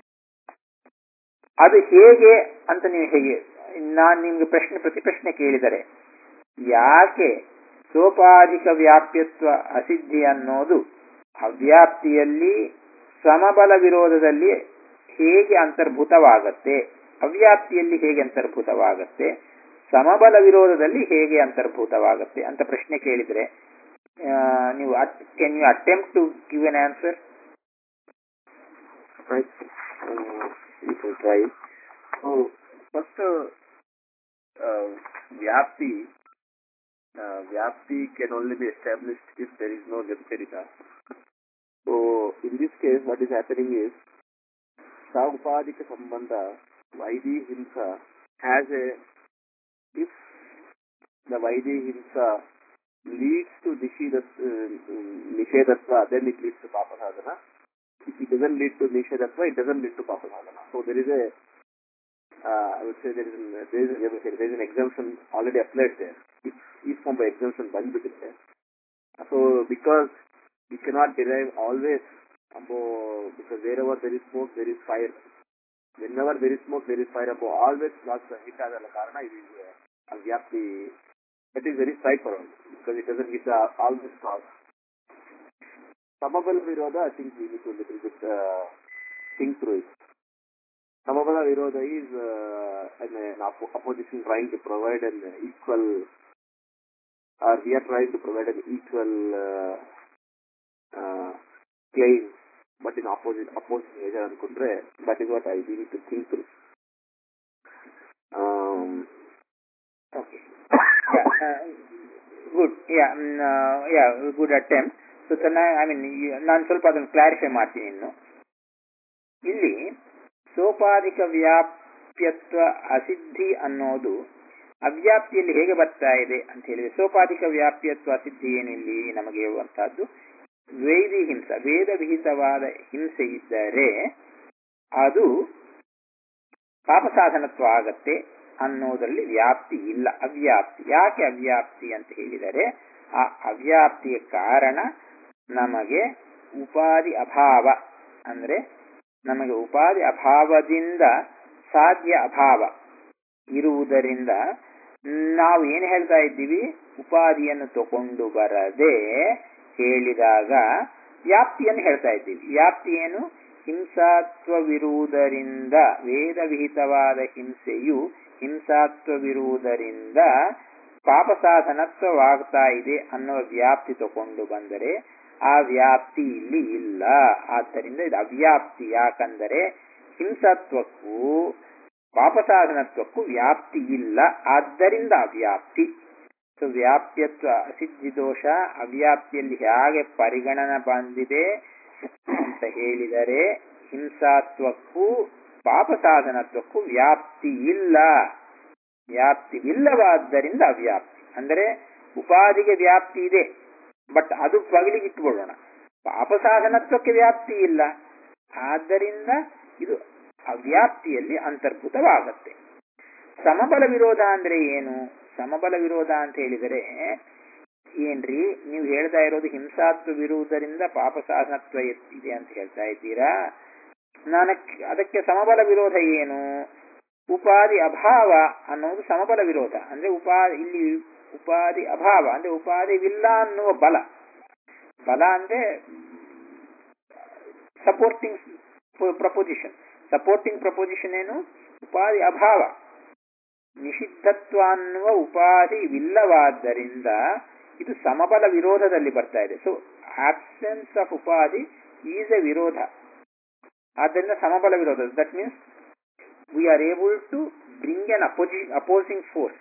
A: ಅದು ಹೇಗೆ ಅಂತ ನೀವು ಹೇಗೆ, ನಾನು ನಿಮ್ಗೆ ಪ್ರಶ್ನೆ ಪ್ರತಿ ಪ್ರಶ್ನೆ ಕೇಳಿದರೆ, ಯಾಕೆ ಸೋಪಾಧಿಕ ವ್ಯಾಪ್ಯತ್ವ ಅಸಿದ್ಧಿ ಅನ್ನೋದು ಅವ್ಯಾಪ್ತಿಯಲ್ಲಿ ಸಮಬಲ ವಿರೋಧದಲ್ಲಿ ಹೇಗೆ ಅಂತರ್ಭೂತವಾಗತ್ತೆ, ಅವ್ಯಾಪ್ತಿಯಲ್ಲಿ ಹೇಗೆ ಅಂತರ್ಭೂತವಾಗತ್ತೆ, ಸಮಬಲ ವಿರೋಧದಲ್ಲಿ ಹೇಗೆ ಅಂತರ್ಭೂತವಾಗತ್ತೆ ಅಂತ ಪ್ರಶ್ನೆ ಕೇಳಿದರೆ, ನೀವು can you attempt to give an answer?
B: You can try. So first, uh, vyapti uh, vyapti can only be established if there is no Vyabhichariya. So in this case, what is happening is, sa upadika sambandha vaidi himsa has a, if the vaidi himsa leads to nisheda uh, nishedatva, then it leads to papa sadhana. If it doesn't lead to nishedatva, it doesn't lead to papa sadhana. So there is a, uh, I would say there is an, there is, a, there is an exemption already applied there. If if from by exemption bandhbitite. So because we cannot derive always, because wherever there is smoke, there is fire. Whenever there is smoke, there is fire. Always lots of hit as a karana. It is a vyapti. That is very straightforward because it doesn't hit the always cause. Samabala Virodha, I think we need to little bit uh, think through it. Samabala Virodha is uh, an, an oppo- opposition trying to provide an equal, or we are trying to provide an equal uh, uh, claim, but in opposite opposite nature and kundre. That is what I we need to think through. Um,
A: okay. Yeah, uh, good. Yeah, um, uh, yeah, good attempt. So ಚೆನ್ನಾಗಿ, I mean ನಾನು ಸ್ವಲ್ಪ ಅದನ್ನು clarify ಮಾಡ್ತೀನಿ. ಇನ್ನು ಇಲ್ಲಿ ಸೋಪಾಧಿಕ ವ್ಯಾಪ್ಯತ್ವ ಅಸಿದ್ಧಿ ಅನ್ನೋದು ಅವ್ಯಾಪ್ತಿಯಲ್ಲಿ ಹೇಗೆ ಬರ್ತಾ ಇದೆ ಅಂತ ಹೇಳಿದ್ರೆ, ಸೋಪಾಧಿಕ ವ್ಯಾಪ್ಯತ್ವ ಅಸಿದ್ಧಿ ಏನಿಲ್ಲಿ ನಮಗೆ ಇರುವಂತಹದ್ದು ವೈದಿ ಹಿಂಸೆ, ವೇದ ವಿಹಿತವಾದ ಹಿಂಸೆ ಇದ್ದರೆ ಅದು ಪಾಪ ಸಾಧನತ್ವ ಆಗತ್ತೆ ಅನ್ನೋದರಲ್ಲಿ ವ್ಯಾಪ್ತಿ ಇಲ್ಲ, ಅವ್ಯಾಪ್ತಿ. ಯಾಕೆ ಅವ್ಯಾಪ್ತಿ ಅಂತ ಹೇಳಿದರೆ, ಆ ಅವ್ಯಾಪ್ತಿಯ ಕಾರಣ ನಮಗೆ ಉಪಾಧಿ ಅಭಾವ, ಅಂದ್ರೆ ನಮಗೆ ಉಪಾಧಿ ಅಭಾವದಿಂದ ಸಾಧ್ಯ ಅಭಾವ ಇರುವುದರಿಂದ ನಾವು ಏನು ಹೇಳ್ತಾ ಇದ್ದೀವಿ, ಉಪಾಧಿಯನ್ನು ತಗೊಂಡು ಬರದೆ ಹೇಳಿದಾಗ ವ್ಯಾಪ್ತಿಯನ್ನು ಹೇಳ್ತಾ ಇದ್ದೀವಿ. ವ್ಯಾಪ್ತಿ ಏನು? ಹಿಂಸಾತ್ವವಿರುವುದರಿಂದ, ವೇದ ವಿಹಿತವಾದ ಹಿಂಸೆಯು ಹಿಂಸಾತ್ವವಿರುವುದರಿಂದ ಪಾಪ ಸಾಧನತ್ವವಾಗ್ತಾ ಇದೆ ಅನ್ನೋ ವ್ಯಾಪ್ತಿ ತಗೊಂಡು ಬಂದರೆ ಆ ವ್ಯಾಪ್ತಿ ಇಲ್ಲಿ ಇಲ್ಲ. ಆದ್ದರಿಂದ ಇದು ಅವ್ಯಾಪ್ತಿ. ಯಾಕಂದರೆ ಹಿಂಸತ್ವಕ್ಕೂ ಪಾಪ ಸಾಧನತ್ವಕ್ಕೂ ವ್ಯಾಪ್ತಿ ಇಲ್ಲ, ಆದ್ದರಿಂದ ಅವ್ಯಾಪ್ತಿ. ಸೊ ವ್ಯಾಪ್ಯತ್ವ ಅಸಿದ್ಧಿ ದೋಷ ಅವ್ಯಾಪ್ತಿಯಲ್ಲಿ ಹೇಗೆ ಪರಿಗಣನ ಬಂದಿದೆ ಅಂತ ಹೇಳಿದರೆ, ಹಿಂಸಾತ್ವಕ್ಕೂ ಪಾಪ ಸಾಧನತ್ವಕ್ಕೂ ವ್ಯಾಪ್ತಿ ಇಲ್ಲ. ವ್ಯಾಪ್ತಿ ಇಲ್ಲವಾದ್ದರಿಂದ ಅವ್ಯಾಪ್ತಿ. ಅಂದರೆ ಉಪಾಧಿಗೆ ವ್ಯಾಪ್ತಿ ಇದೆ, ಬಟ್ ಅದು ಬಗಲಿಗೆ ಇಟ್ಬಿಡೋಣ. ಪಾಪ ಸಾಧನತ್ವಕ್ಕೆ ವ್ಯಾಪ್ತಿ ಇಲ್ಲ. ಆದ್ದರಿಂದ ಇದು ಅವ್ಯಾಪ್ತಿಯಲ್ಲಿ ಅಂತರ್ಭೂತವಾಗತ್ತೆ. ಸಮಬಲ ವಿರೋಧ ಅಂದ್ರೆ ಏನು? ಸಮಬಲ ವಿರೋಧ ಅಂತ ಹೇಳಿದರೆ ಏನ್ರಿ, ನೀವು ಹೇಳ್ತಾ ಇರೋದು ಹಿಂಸಾತ್ವವಿರುವುದರಿಂದ ಪಾಪ ಸಾಧನತ್ವ ಇದೆ ಅಂತ ಹೇಳ್ತಾ ಇದ್ದೀರಾ. ನನಕ್ಕೆ ಅದಕ್ಕೆ ಸಮಬಲ ವಿರೋಧ ಏನು? ಉಪಾಧಿ ಅಭಾವ ಅನ್ನೋದು ಸಮಬಲ ವಿರೋಧ. ಅಂದ್ರೆ ಉಪಾಧಿ, ಇಲ್ಲಿ ಉಪಾಧಿ ಅಭಾವ ಅಂದ್ರೆ ಉಪಾಧಿವಿಲ್ಲ ಅನ್ನುವ ಬಲ. ಬಲ ಅಂದ್ರೆ ಸಪೋರ್ಟಿಂಗ್ ಪ್ರಪೋಸಿಷನ್. ಸಪೋರ್ಟಿಂಗ್ ಪ್ರಪೋಸಿಷನ್ ಏನು? ಉಪಾಧಿ ಅಭಾವ. ನಿಷಿದ್ಧತ್ವ ಅನ್ನುವ ಉಪಾಧಿವಿಲ್ಲವಾದ್ದರಿಂದ ಇದು ಸಮಬಲ ವಿರೋಧದಲ್ಲಿ ಬರ್ತಾ ಇದೆ. ಸೊ ಆಬ್ಸೆನ್ಸ್ ಆಫ್ ಉಪಾಧಿ ಈಸ್ ಎ ವಿರೋಧ. ಆದ್ದರಿಂದ ಸಮಬಲ ವಿರೋಧ. That means we are able to bring an oppose opposing force.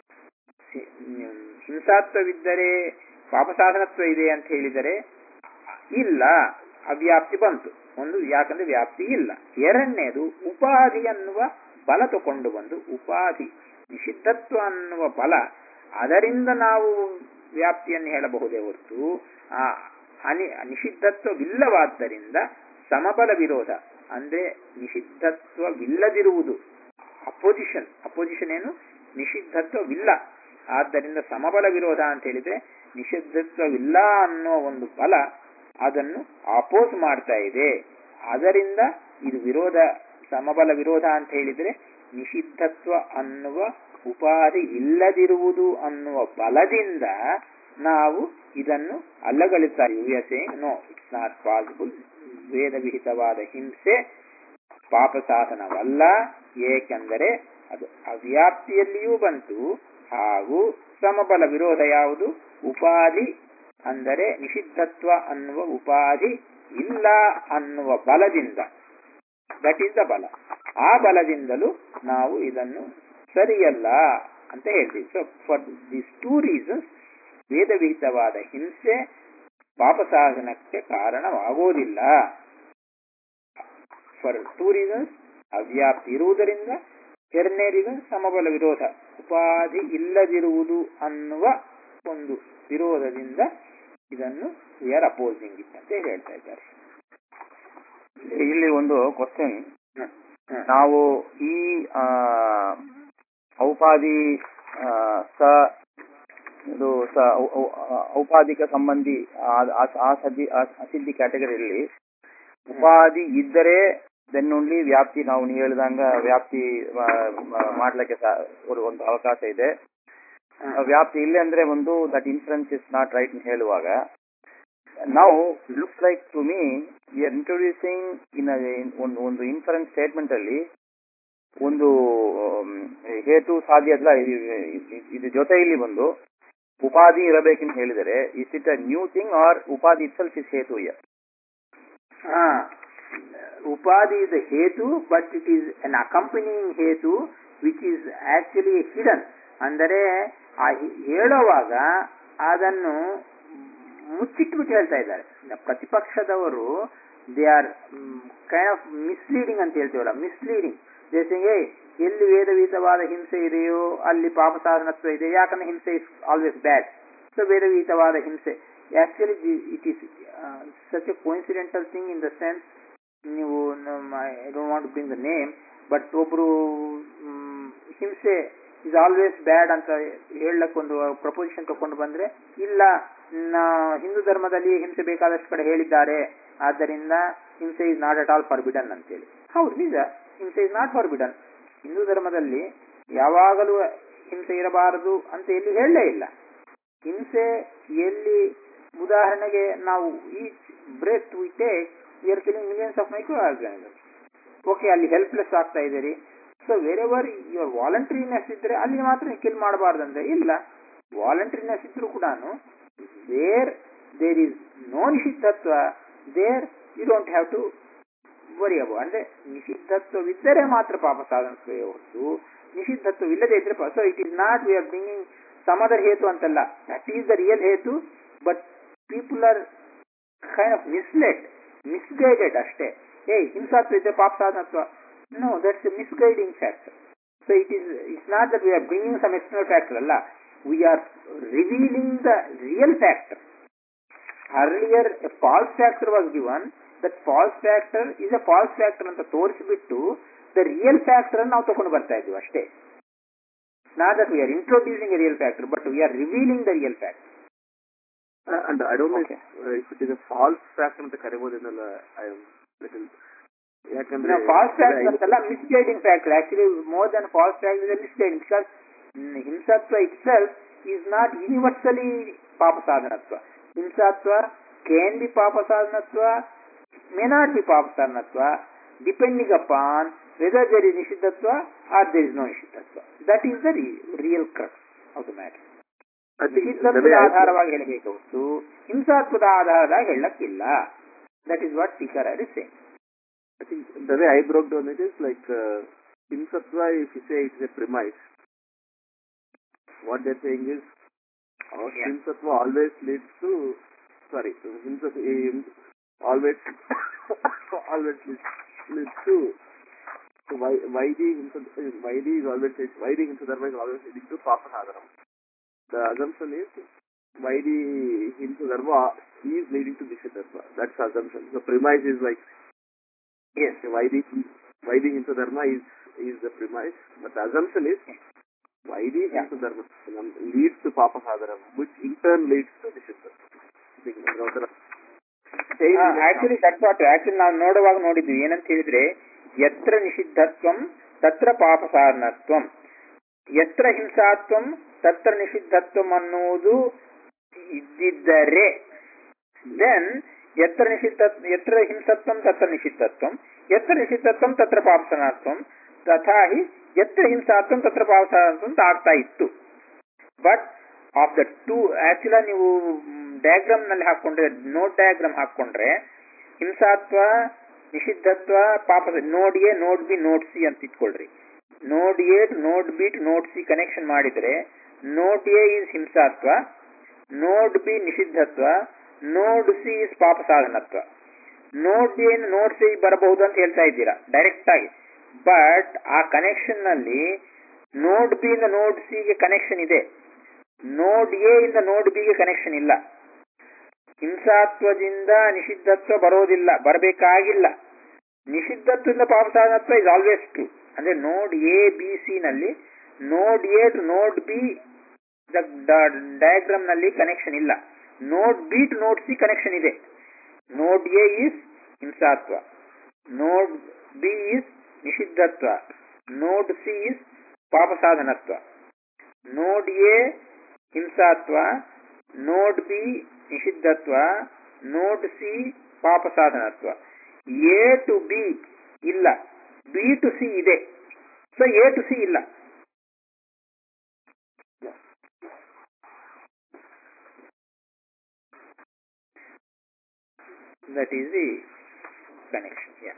A: ಹಿಂಸಾತ್ವವಿದ್ದರೆ ಪಾಪ ಸಾಧನತ್ವ ಇದೆ ಅಂತ ಹೇಳಿದರೆ ಇಲ್ಲ, ಅವ್ಯಾಪ್ತಿ ಬಂತು. ಒಂದು, ಯಾಕಂದ್ರೆ ವ್ಯಾಪ್ತಿ ಇಲ್ಲ. ಎರಡನೇದು ಉಪಾಧಿ ಅನ್ನುವ ಬಲ ತಗೊಂಡು ಬಂದು, ಉಪಾಧಿ ನಿಷಿದ್ಧತ್ವ ಅನ್ನುವ ಬಲ, ಅದರಿಂದ ನಾವು ವ್ಯಾಪ್ತಿಯನ್ನು ಹೇಳಬಹುದೇ ಹೊರತು ಆ ಅನಿ ನಿಷಿದ್ಧತ್ವವಿಲ್ಲವಾದ್ದರಿಂದ ಸಮಬಲ ವಿರೋಧ ಅಂದ್ರೆ ನಿಷಿದ್ಧತ್ವವಿಲ್ಲದಿರುವುದು. ಅಪೋಸಿಷನ್ ಅಪೋಸಿಷನ್ ಏನು? ನಿಷಿದ್ಧತ್ವವಿಲ್ಲ. ಆದ್ದರಿಂದ ಸಮಬಲ ವಿರೋಧ ಅಂತ ಹೇಳಿದ್ರೆ ನಿಷಿದ್ಧತ್ವವಿಲ್ಲ ಅನ್ನೋ ಒಂದು ಬಲ ಅದನ್ನು ಅಪೋಸ್ ಮಾಡ್ತಾ ಇದೆ. ಅದರಿಂದ ಇದು ವಿರೋಧ, ಸಮಬಲ ವಿರೋಧ ಅಂತ ಹೇಳಿದ್ರೆ ನಿಷಿದ್ಧತ್ವ ಅನ್ನುವ ಉಪಾಧಿ ಇಲ್ಲದಿರುವುದು ಅನ್ನುವ ಬಲದಿಂದ ನಾವು ಇದನ್ನು ಅಲ್ಲಗಳುತ್ತಾ ಯುಎಸ್ಎ ನೋ, ಇಟ್ಸ್ ನಾಟ್ ಪಾಸಿಬಲ್. ವೇದ ವಿಹಿತವಾದ ಹಿಂಸೆ ಪಾಪ ಸಾಧನವಲ್ಲ, ಏಕೆಂದರೆ ಅದು ಅವ್ಯಾಪ್ತಿಯಲ್ಲಿಯೂ ಬಂತು. ಹಾಗೂ ಸಮಬಲ ವಿರೋಧ ಯಾವುದು? ಉಪಾಧಿ ಅಂದರೆ ನಿಷಿದ್ಧತ್ವ ಅನ್ನುವ ಉಪಾಧಿ ಇಲ್ಲ ಅನ್ನುವ ಬಲದಿಂದ. ದಟ್ ಈಸ್ ದ ಬಲ. ಆ ಬಲದಿಂದಲೂ ನಾವು ಇದನ್ನು ಸರಿಯಲ್ಲ ಅಂತ ಹೇಳ್ತೀವಿ. So for these two reasons ವೇದವಿಹಿತವಾದ ಹಿಂಸೆ ಪಾಪ ಸಾಧನಕ್ಕೆ ಕಾರಣವಾಗೋದಿಲ್ಲ. ಫಾರ್ ಟೂ ರೀಸನ್ಸ್, ಅವ್ಯಾಪ್ತಿ ಇರುವುದರಿಂದ. ಎರಡನೇ ರೀಸನ್ ಸಮಬಲ ವಿರೋಧ, ಉಪಾಧಿ ಇಲ್ಲದಿರುವುದು ಅನ್ನುವ ಒಂದು ವಿರೋಧದಿಂದ ಇದನ್ನು ವಿ ಆರ್ ಅಪೋಸಿಂಗ್ ಇಟ್ ಅಂತ ಹೇಳ್ತಾ ಇದ್ದಾರೆ.
C: ಇಲ್ಲಿ ಒಂದು ಕ್ವಶನ್, ನಾವು ಈ ಔಪಾಧಿ ಸ ಇದು ಔಪಾಧಿಕ ಸಂಬಂಧಿ ಅಸಿದ್ಧಿ ಅಸಿದ್ಧಿ ಕ್ಯಾಟಗರಿಯಲ್ಲಿ ಉಪಾಧಿ ಇದ್ದರೆ ದೆನ್ ಓನ್ಲಿ ವ್ಯಾಪ್ತಿ, ನಾವು ನೀವು ಹೇಳಿದಂಗ ವ್ಯಾಪ್ತಿ ಮಾಡ್ಲಿಕ್ಕೆ ಒಂದು ಅವಕಾಶ ಇದೆ. ವ್ಯಾಪ್ತಿ ಇಲ್ಲ ಅಂದ್ರೆ ಒಂದು that influence is not right ಅಂತ ಹೇಳುವಾಗ, ನಾವು looks like to me we are introducing in ಒಂದು ಒಂದು ಇನ್ಫರೆನ್ಸ್ ಸ್ಟೇಟ್ಮೆಂಟ್ ಅಲ್ಲಿ ಒಂದು ಹೇತು ಸಾಧ್ಯ ಅಲ್ಲ. ಇದು ಜೊತೆಯಲ್ಲಿ ಬಂದು ಉಪಾಧಿ ಇರಬೇಕೆಂದು ಹೇಳಿದರೆ is it a new thing or ಉಪಾಧಿ ಇಟ್ ಸೆಲ್ಫ್ ಇಸ್ ಹೇತು?
A: ಹಾ, ಉಪಾಧಿ ಇಸ್ ಎ ಹೇತು, but it is an accompanying ಹೇತು ವಿಚ್ ಈಸ್ ಆಕ್ಚುಲಿ ಹಿಡನ್. ಅಂದರೆ ಆ ಹೇಳುವಾಗ ಅದನ್ನು ಮುಚ್ಚಿಟ್ಬಿಟ್ಟು ಹೇಳ್ತಾ ಇದ್ದಾರೆ. ಪ್ರತಿಪಕ್ಷದವರು they are kind of misleading ಅಂತ ಹೇಳ್ತೀವಲ್ಲ, ಮಿಸ್ಲೀಡಿಂಗ್. ಜೊತೆಗೆ ಎಲ್ಲಿ ವೇದವಿಹಿತವಾದ ಹಿಂಸೆ ಇದೆಯೋ ಅಲ್ಲಿ ಪಾಪ ಸಾಧನತ್ವ ಇದೆ, ಯಾಕಂದ್ರೆ ಹಿಂಸೆ ಇಸ್ ಆಲ್ವೇಸ್ ಬ್ಯಾಡ್. ಸೊ ವೇದವಿಹಿತವಾದ ಹಿಂಸೆ actually it is such a coincidental thing in the sense, ನೀವು I don't want to bring the name, but ಒಬ್ರು ಹಿಂಸೆ ಇಸ್ ಆಲ್ವೇಸ್ ಬ್ಯಾಡ್ ಅಂತ ಹೇಳಕ್ಕೊಂದು ಪ್ರಪೋಸಿಷನ್ ತಕೊಂಡು ಬಂದ್ರೆ, ಇಲ್ಲ ಹಿಂದೂ ಧರ್ಮದಲ್ಲಿ ಹಿಂಸೆ ಬೇಕಾದಷ್ಟು ಕಡೆ ಹೇಳಿದ್ದಾರೆ, ಆದ್ದರಿಂದ ಹಿಂಸೆ is not at all forbidden ಅಂತೇಳಿ. ಹೌದು, ನಿಜ, ಹಿಂಸೆ ಇಸ್ ನಾಟ್ ಫಾರ್ಬಿಡನ್. ಹಿಂದೂ ಧರ್ಮದಲ್ಲಿ ಯಾವಾಗಲೂ ಹಿಂಸೆ ಇರಬಾರದು ಅಂತ ಎಲ್ಲಿ ಹೇಳಲೇ ಇಲ್ಲ. ಹಿಂಸೆ ಎಲ್ಲಿ, ಉದಾಹರಣೆಗೆ ನಾವು each breath we take we are killing millions of micro organisms. Okay, ಅಲ್ಲಿ ಹೆಲ್ಪ್ಲೆಸ್ ಆಗ್ತಾ ಇದ್ದೀರಿ. ಸೊ ವೆರೆವರ್ ಯುವರ್ ವಾಲಂಟ್ರಿನೆಸ್ ಇದ್ರೆ ಅಲ್ಲಿ ಮಾತ್ರ ಕಿಲ್ ಮಾಡಬಾರ್ದಂದ್ರೆ ಇಲ್ಲ. ವಾಲಂಟ್ರಿನೆಸ್ ಇದ್ರೂ ಕೂಡ ವೇರ್ ದೇರ್ ಈಸ್ ನೋ ನಿಷಿದ್ಧತ್ವ, there you don't have to worry about. ಅಂದ್ರೆ ನಿಷಿದ್ಧತ್ವವಿದ್ದರೆ ಮಾತ್ರ ಪಾಪ ಸಾಧನತ್ವೇ ಹೊರತು ನಿಷಿದ್ಧತ್ವವಿಲ್ಲದೆ ಇದ್ರೆ. So it is not we are bringing some other ಹೇತು ಅಂತಲ್ಲ, ದಟ್ ಈಸ್ ದ ರಿಯಲ್ ಹೇತು. But people are kind of misled, misguided ಅಷ್ಟೇ. ಏ ಹಿಂಸಾತ್ವ ಇದ್ರೆ ಪಾಪ ಸಾಧನತ್ವ, no, that's a misguiding factor. So it is, it's not that we are bringing some external factor, alla, we are revealing the real factor. earlier a false factor was given, that false factor is a false factor ಅಂತ ತೋರಿಸಿಬಿಟ್ಟು the real factor ಅನ್ನು ನಾವು ತಗೊಂಡು ಬರ್ತಾ ಇದ್ವಿ ಅಷ್ಟೇ. Not that we are introducing a real factor, but we are revealing the real factor.
B: Uh, and I don't know
A: Okay.
B: if, uh, if it is a false factor ಅಂತ ಕರೆಬಹುದೇನಲ್ಲ. I am little ಯಾಕಂದ್ರೆ
A: No, false factor ಅಂತಲ್ಲ, misguiding factor. Actually, more than false factor is a misguiding, because mm, Himsatva itself is not universally Papa Sadhanatva. Himsatva can be Papa Sadhanatva, may not be Papa Sadhanatva, depending upon whether there is Nishiddhatva or there is no Nishiddhatva. That is the re- real crux of the matter.
B: I think the
A: ನಿಷಿದ್ಧತ್ವದ
B: way I,
A: ಆಧಾರವಾಗಿ ಹೇಳಬೇಕು ಹೊರತು ಹಿಂಸಾತ್ವದ ಆಧಾರವಾಗಿ ಹೇಳಕ್ಕಿಲ್ಲ. That is what teacher is saying.
B: I think the way I broke down it is like uh, Himsatva, if you say it is a premise, what they're saying is uh,
A: Yeah.
B: Himsatva always leads to, sorry, Himsatva um, always always leads, leads to, so why why the Himsatva, why the is always why the Himsatva is always leading to Papa Sadhanam. The assumption is why the Himsatva is leading to Nishiddhatva. That's the assumption. The premise is like,
A: Yes.
B: why the why the Hindu dharma is is the premise, but the assumption is why the
A: Yeah.
B: Hindu dharma leads to Papa Sadhanam, which in turn leads to Nishiddhatva.
A: Actually that what actually ನಾವು ನೋಡುವಾಗ ನೋಡಿದ್ವಿ ಏನಂತ ಹೇಳಿದ್ರೆ, ಯತ್ರ ನಿಷಿದ್ಧತ್ವಂ ತತ್ರ ಪಾಪ ಸಾಧನತ್ವಂ, ಯತ್ರ ಹಿಂಸಾತ್ವಂ ತತ್ರ ನಿಷಿದ್ಧತ್ವಂ ಅನ್ನುವುದು ಇದ್ದಿದ್ದರೆ, ದೆನ್ ಯತ್ರ ನಿಷಿದ್ಧ ಯತ್ರ ಹಿಂಸತ್ವಂ ತತ್ರ ನಿಷಿದ್ಧತ್ವಂ, ಯತ್ರ ನಿಷಿದ್ಧತ್ವಂ ತತ್ರ ಪಾಪಸಾಧನತ್ವಂ, ತಥಾ ಹಿ ಯತ್ರ ಹಿಂಸಾತ್ವಂ ತತ್ರ ಪಾಪಸಾಧನತ್ವಂ ಅಂತ ಆಗ್ತಾ ಇತ್ತು. But of the two actual ನೀವು ಡಯಾಗ್ರಾಮ್ ನಲ್ಲಿ ಹಾಕೊಂಡ್ರೆ, ನೋಟ್ ಡಯಾಗ್ರಾಮ್ ಹಾಕೊಂಡ್ರೆ, ಹಿಂಸಾತ್ವ ನಿಷಿದ್ಧತ್ವ ಪಾಪ ನೋಡ್ ಎ ನೋಡ್ ಬಿ ನೋಡ್ ಸಿ ಅಂತ ಇಟ್ಕೊಳ್ರಿ. ನೋಡ್ ಎ ನೋಡ್ ಬಿ ನೋಡ್ ಸಿ ಕನೆಕ್ಷನ್ ಮಾಡಿದ್ರೆ ನೋಡ್ ಎ ಇಸ್ ಹಿಂಸಾತ್ವ, ನೋಡ್ ಬಿ ನಿಷಿದ್ಧತ್ವ, ನೋಡ್ ಸಿ ಇಸ್ ಪಾಪ ಸಾಧನತ್ವ. ನೋಡ್ ಎ ನೋಡ್ ಸಿ ಬರಬಹುದು ಅಂತ ಹೇಳ್ತಾ ಇದ್ದೀರಾ ಡೈರೆಕ್ಟ್ ಆಗಿ, ಬಟ್ ಆ ಕನೆಕ್ಷನ್ ನಲ್ಲಿ ನೋಡ್ ಬಿ ಇಂದ ನೋಡ್ ಸಿ ಗೆ ಕನೆಕ್ಷನ್ ಇದೆ, ನೋಡ್ ಎ ಇಂದ ನೋಡ್ ಬಿ ಗೆ ಕನೆಕ್ಷನ್ ಇಲ್ಲ. ಹಿಂಸಾತ್ವದಿಂದ ನಿಷಿದ್ಧತ್ವ ಬರೋದಿಲ್ಲ, ಬರಬೇಕಾಗಿಲ್ಲ. ನಿಷಿದ್ಧತ್ವದಿಂದ ಪಾಪ ಸಾಧನತ್ವ ಇಸ್ ಆಲ್ವೇಸ್ ಟ್ರೂ. ಅಂದ್ರೆ ನೋಡ್ ಎ ಬಿ ಸಿ ನಲ್ಲಿ node A to node B diagram ನಲ್ಲಿ ಕನೆಕ್ಷನ್ ಇಲ್ಲ, node B to node C connection ಇದೆ. ನೋಡ್ ಎ ಇಸ್ ಹಿಂಸಾತ್ವ, ನೋಡ್ B is ನಿಷಿದ್ಧತ್ವ, node C is ಪಾಪ ಸಾಧನತ್ವ. ನೋಡ್ ಎ ಹಿಂಸಾತ್ವ, ನೋಡ್ ಬಿ ನಿಷಿದ್ಧತ್ವ, ನೋಡ್ ಸಿ ಪಾಪ ಸಾಧನತ್ವ. ಎ ಟು ಬಿ ಇಲ್ಲ, ಬಿ ಟು ಸಿ ಇದೆ, ಸೊ ಎ ಟು ಸಿ ಇಲ್ಲ. That is the connection. Yeah.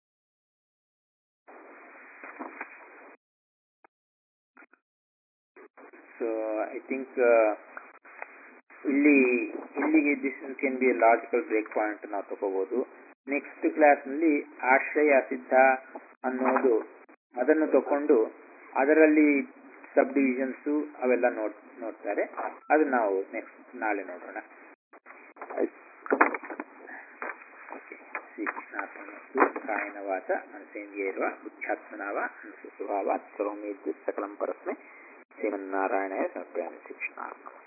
A: So I think uh, ಇಲ್ಲಿ ಇಲ್ಲಿಗೆ this can be a logical break point ನಾವು ತಗೋಬಹುದು. ನೆಕ್ಸ್ಟ್ ಕ್ಲಾಸ್ ನಲ್ಲಿ ಆಶ್ರಯ ಸಿದ್ಧ ಅನ್ನೋದು ಅದನ್ನು ತಕೊಂಡು ಅದರಲ್ಲಿ ಸಬ್ ಡಿವಿಷನ್ಸ್ ಅವೆಲ್ಲ ನೋಡ್ ನೋಡ್ತಾರೆ ಅದು ನಾವು ನೆಕ್ಸ್ಟ್ ನಾಳೆ ನೋಡೋಣ. ಕಾಯನ ವಾಚ ಮನಸೇಂದ್ರಿಯ ಇರುವ ಬುದ್ಧ್ಯಾತ್ಮನಾವ ಅನುಸ್ವಭಾವ ಸರ್ವಮೇದ್ಯ ಸಕಲಂ ಪರಸ್ಮೈ ಶ್ರೀಮನ್ನಾರಾಯಣಾಯ ಸಮರ್ಪಯಾಮಿ. ಶಿಕ್ಷಣ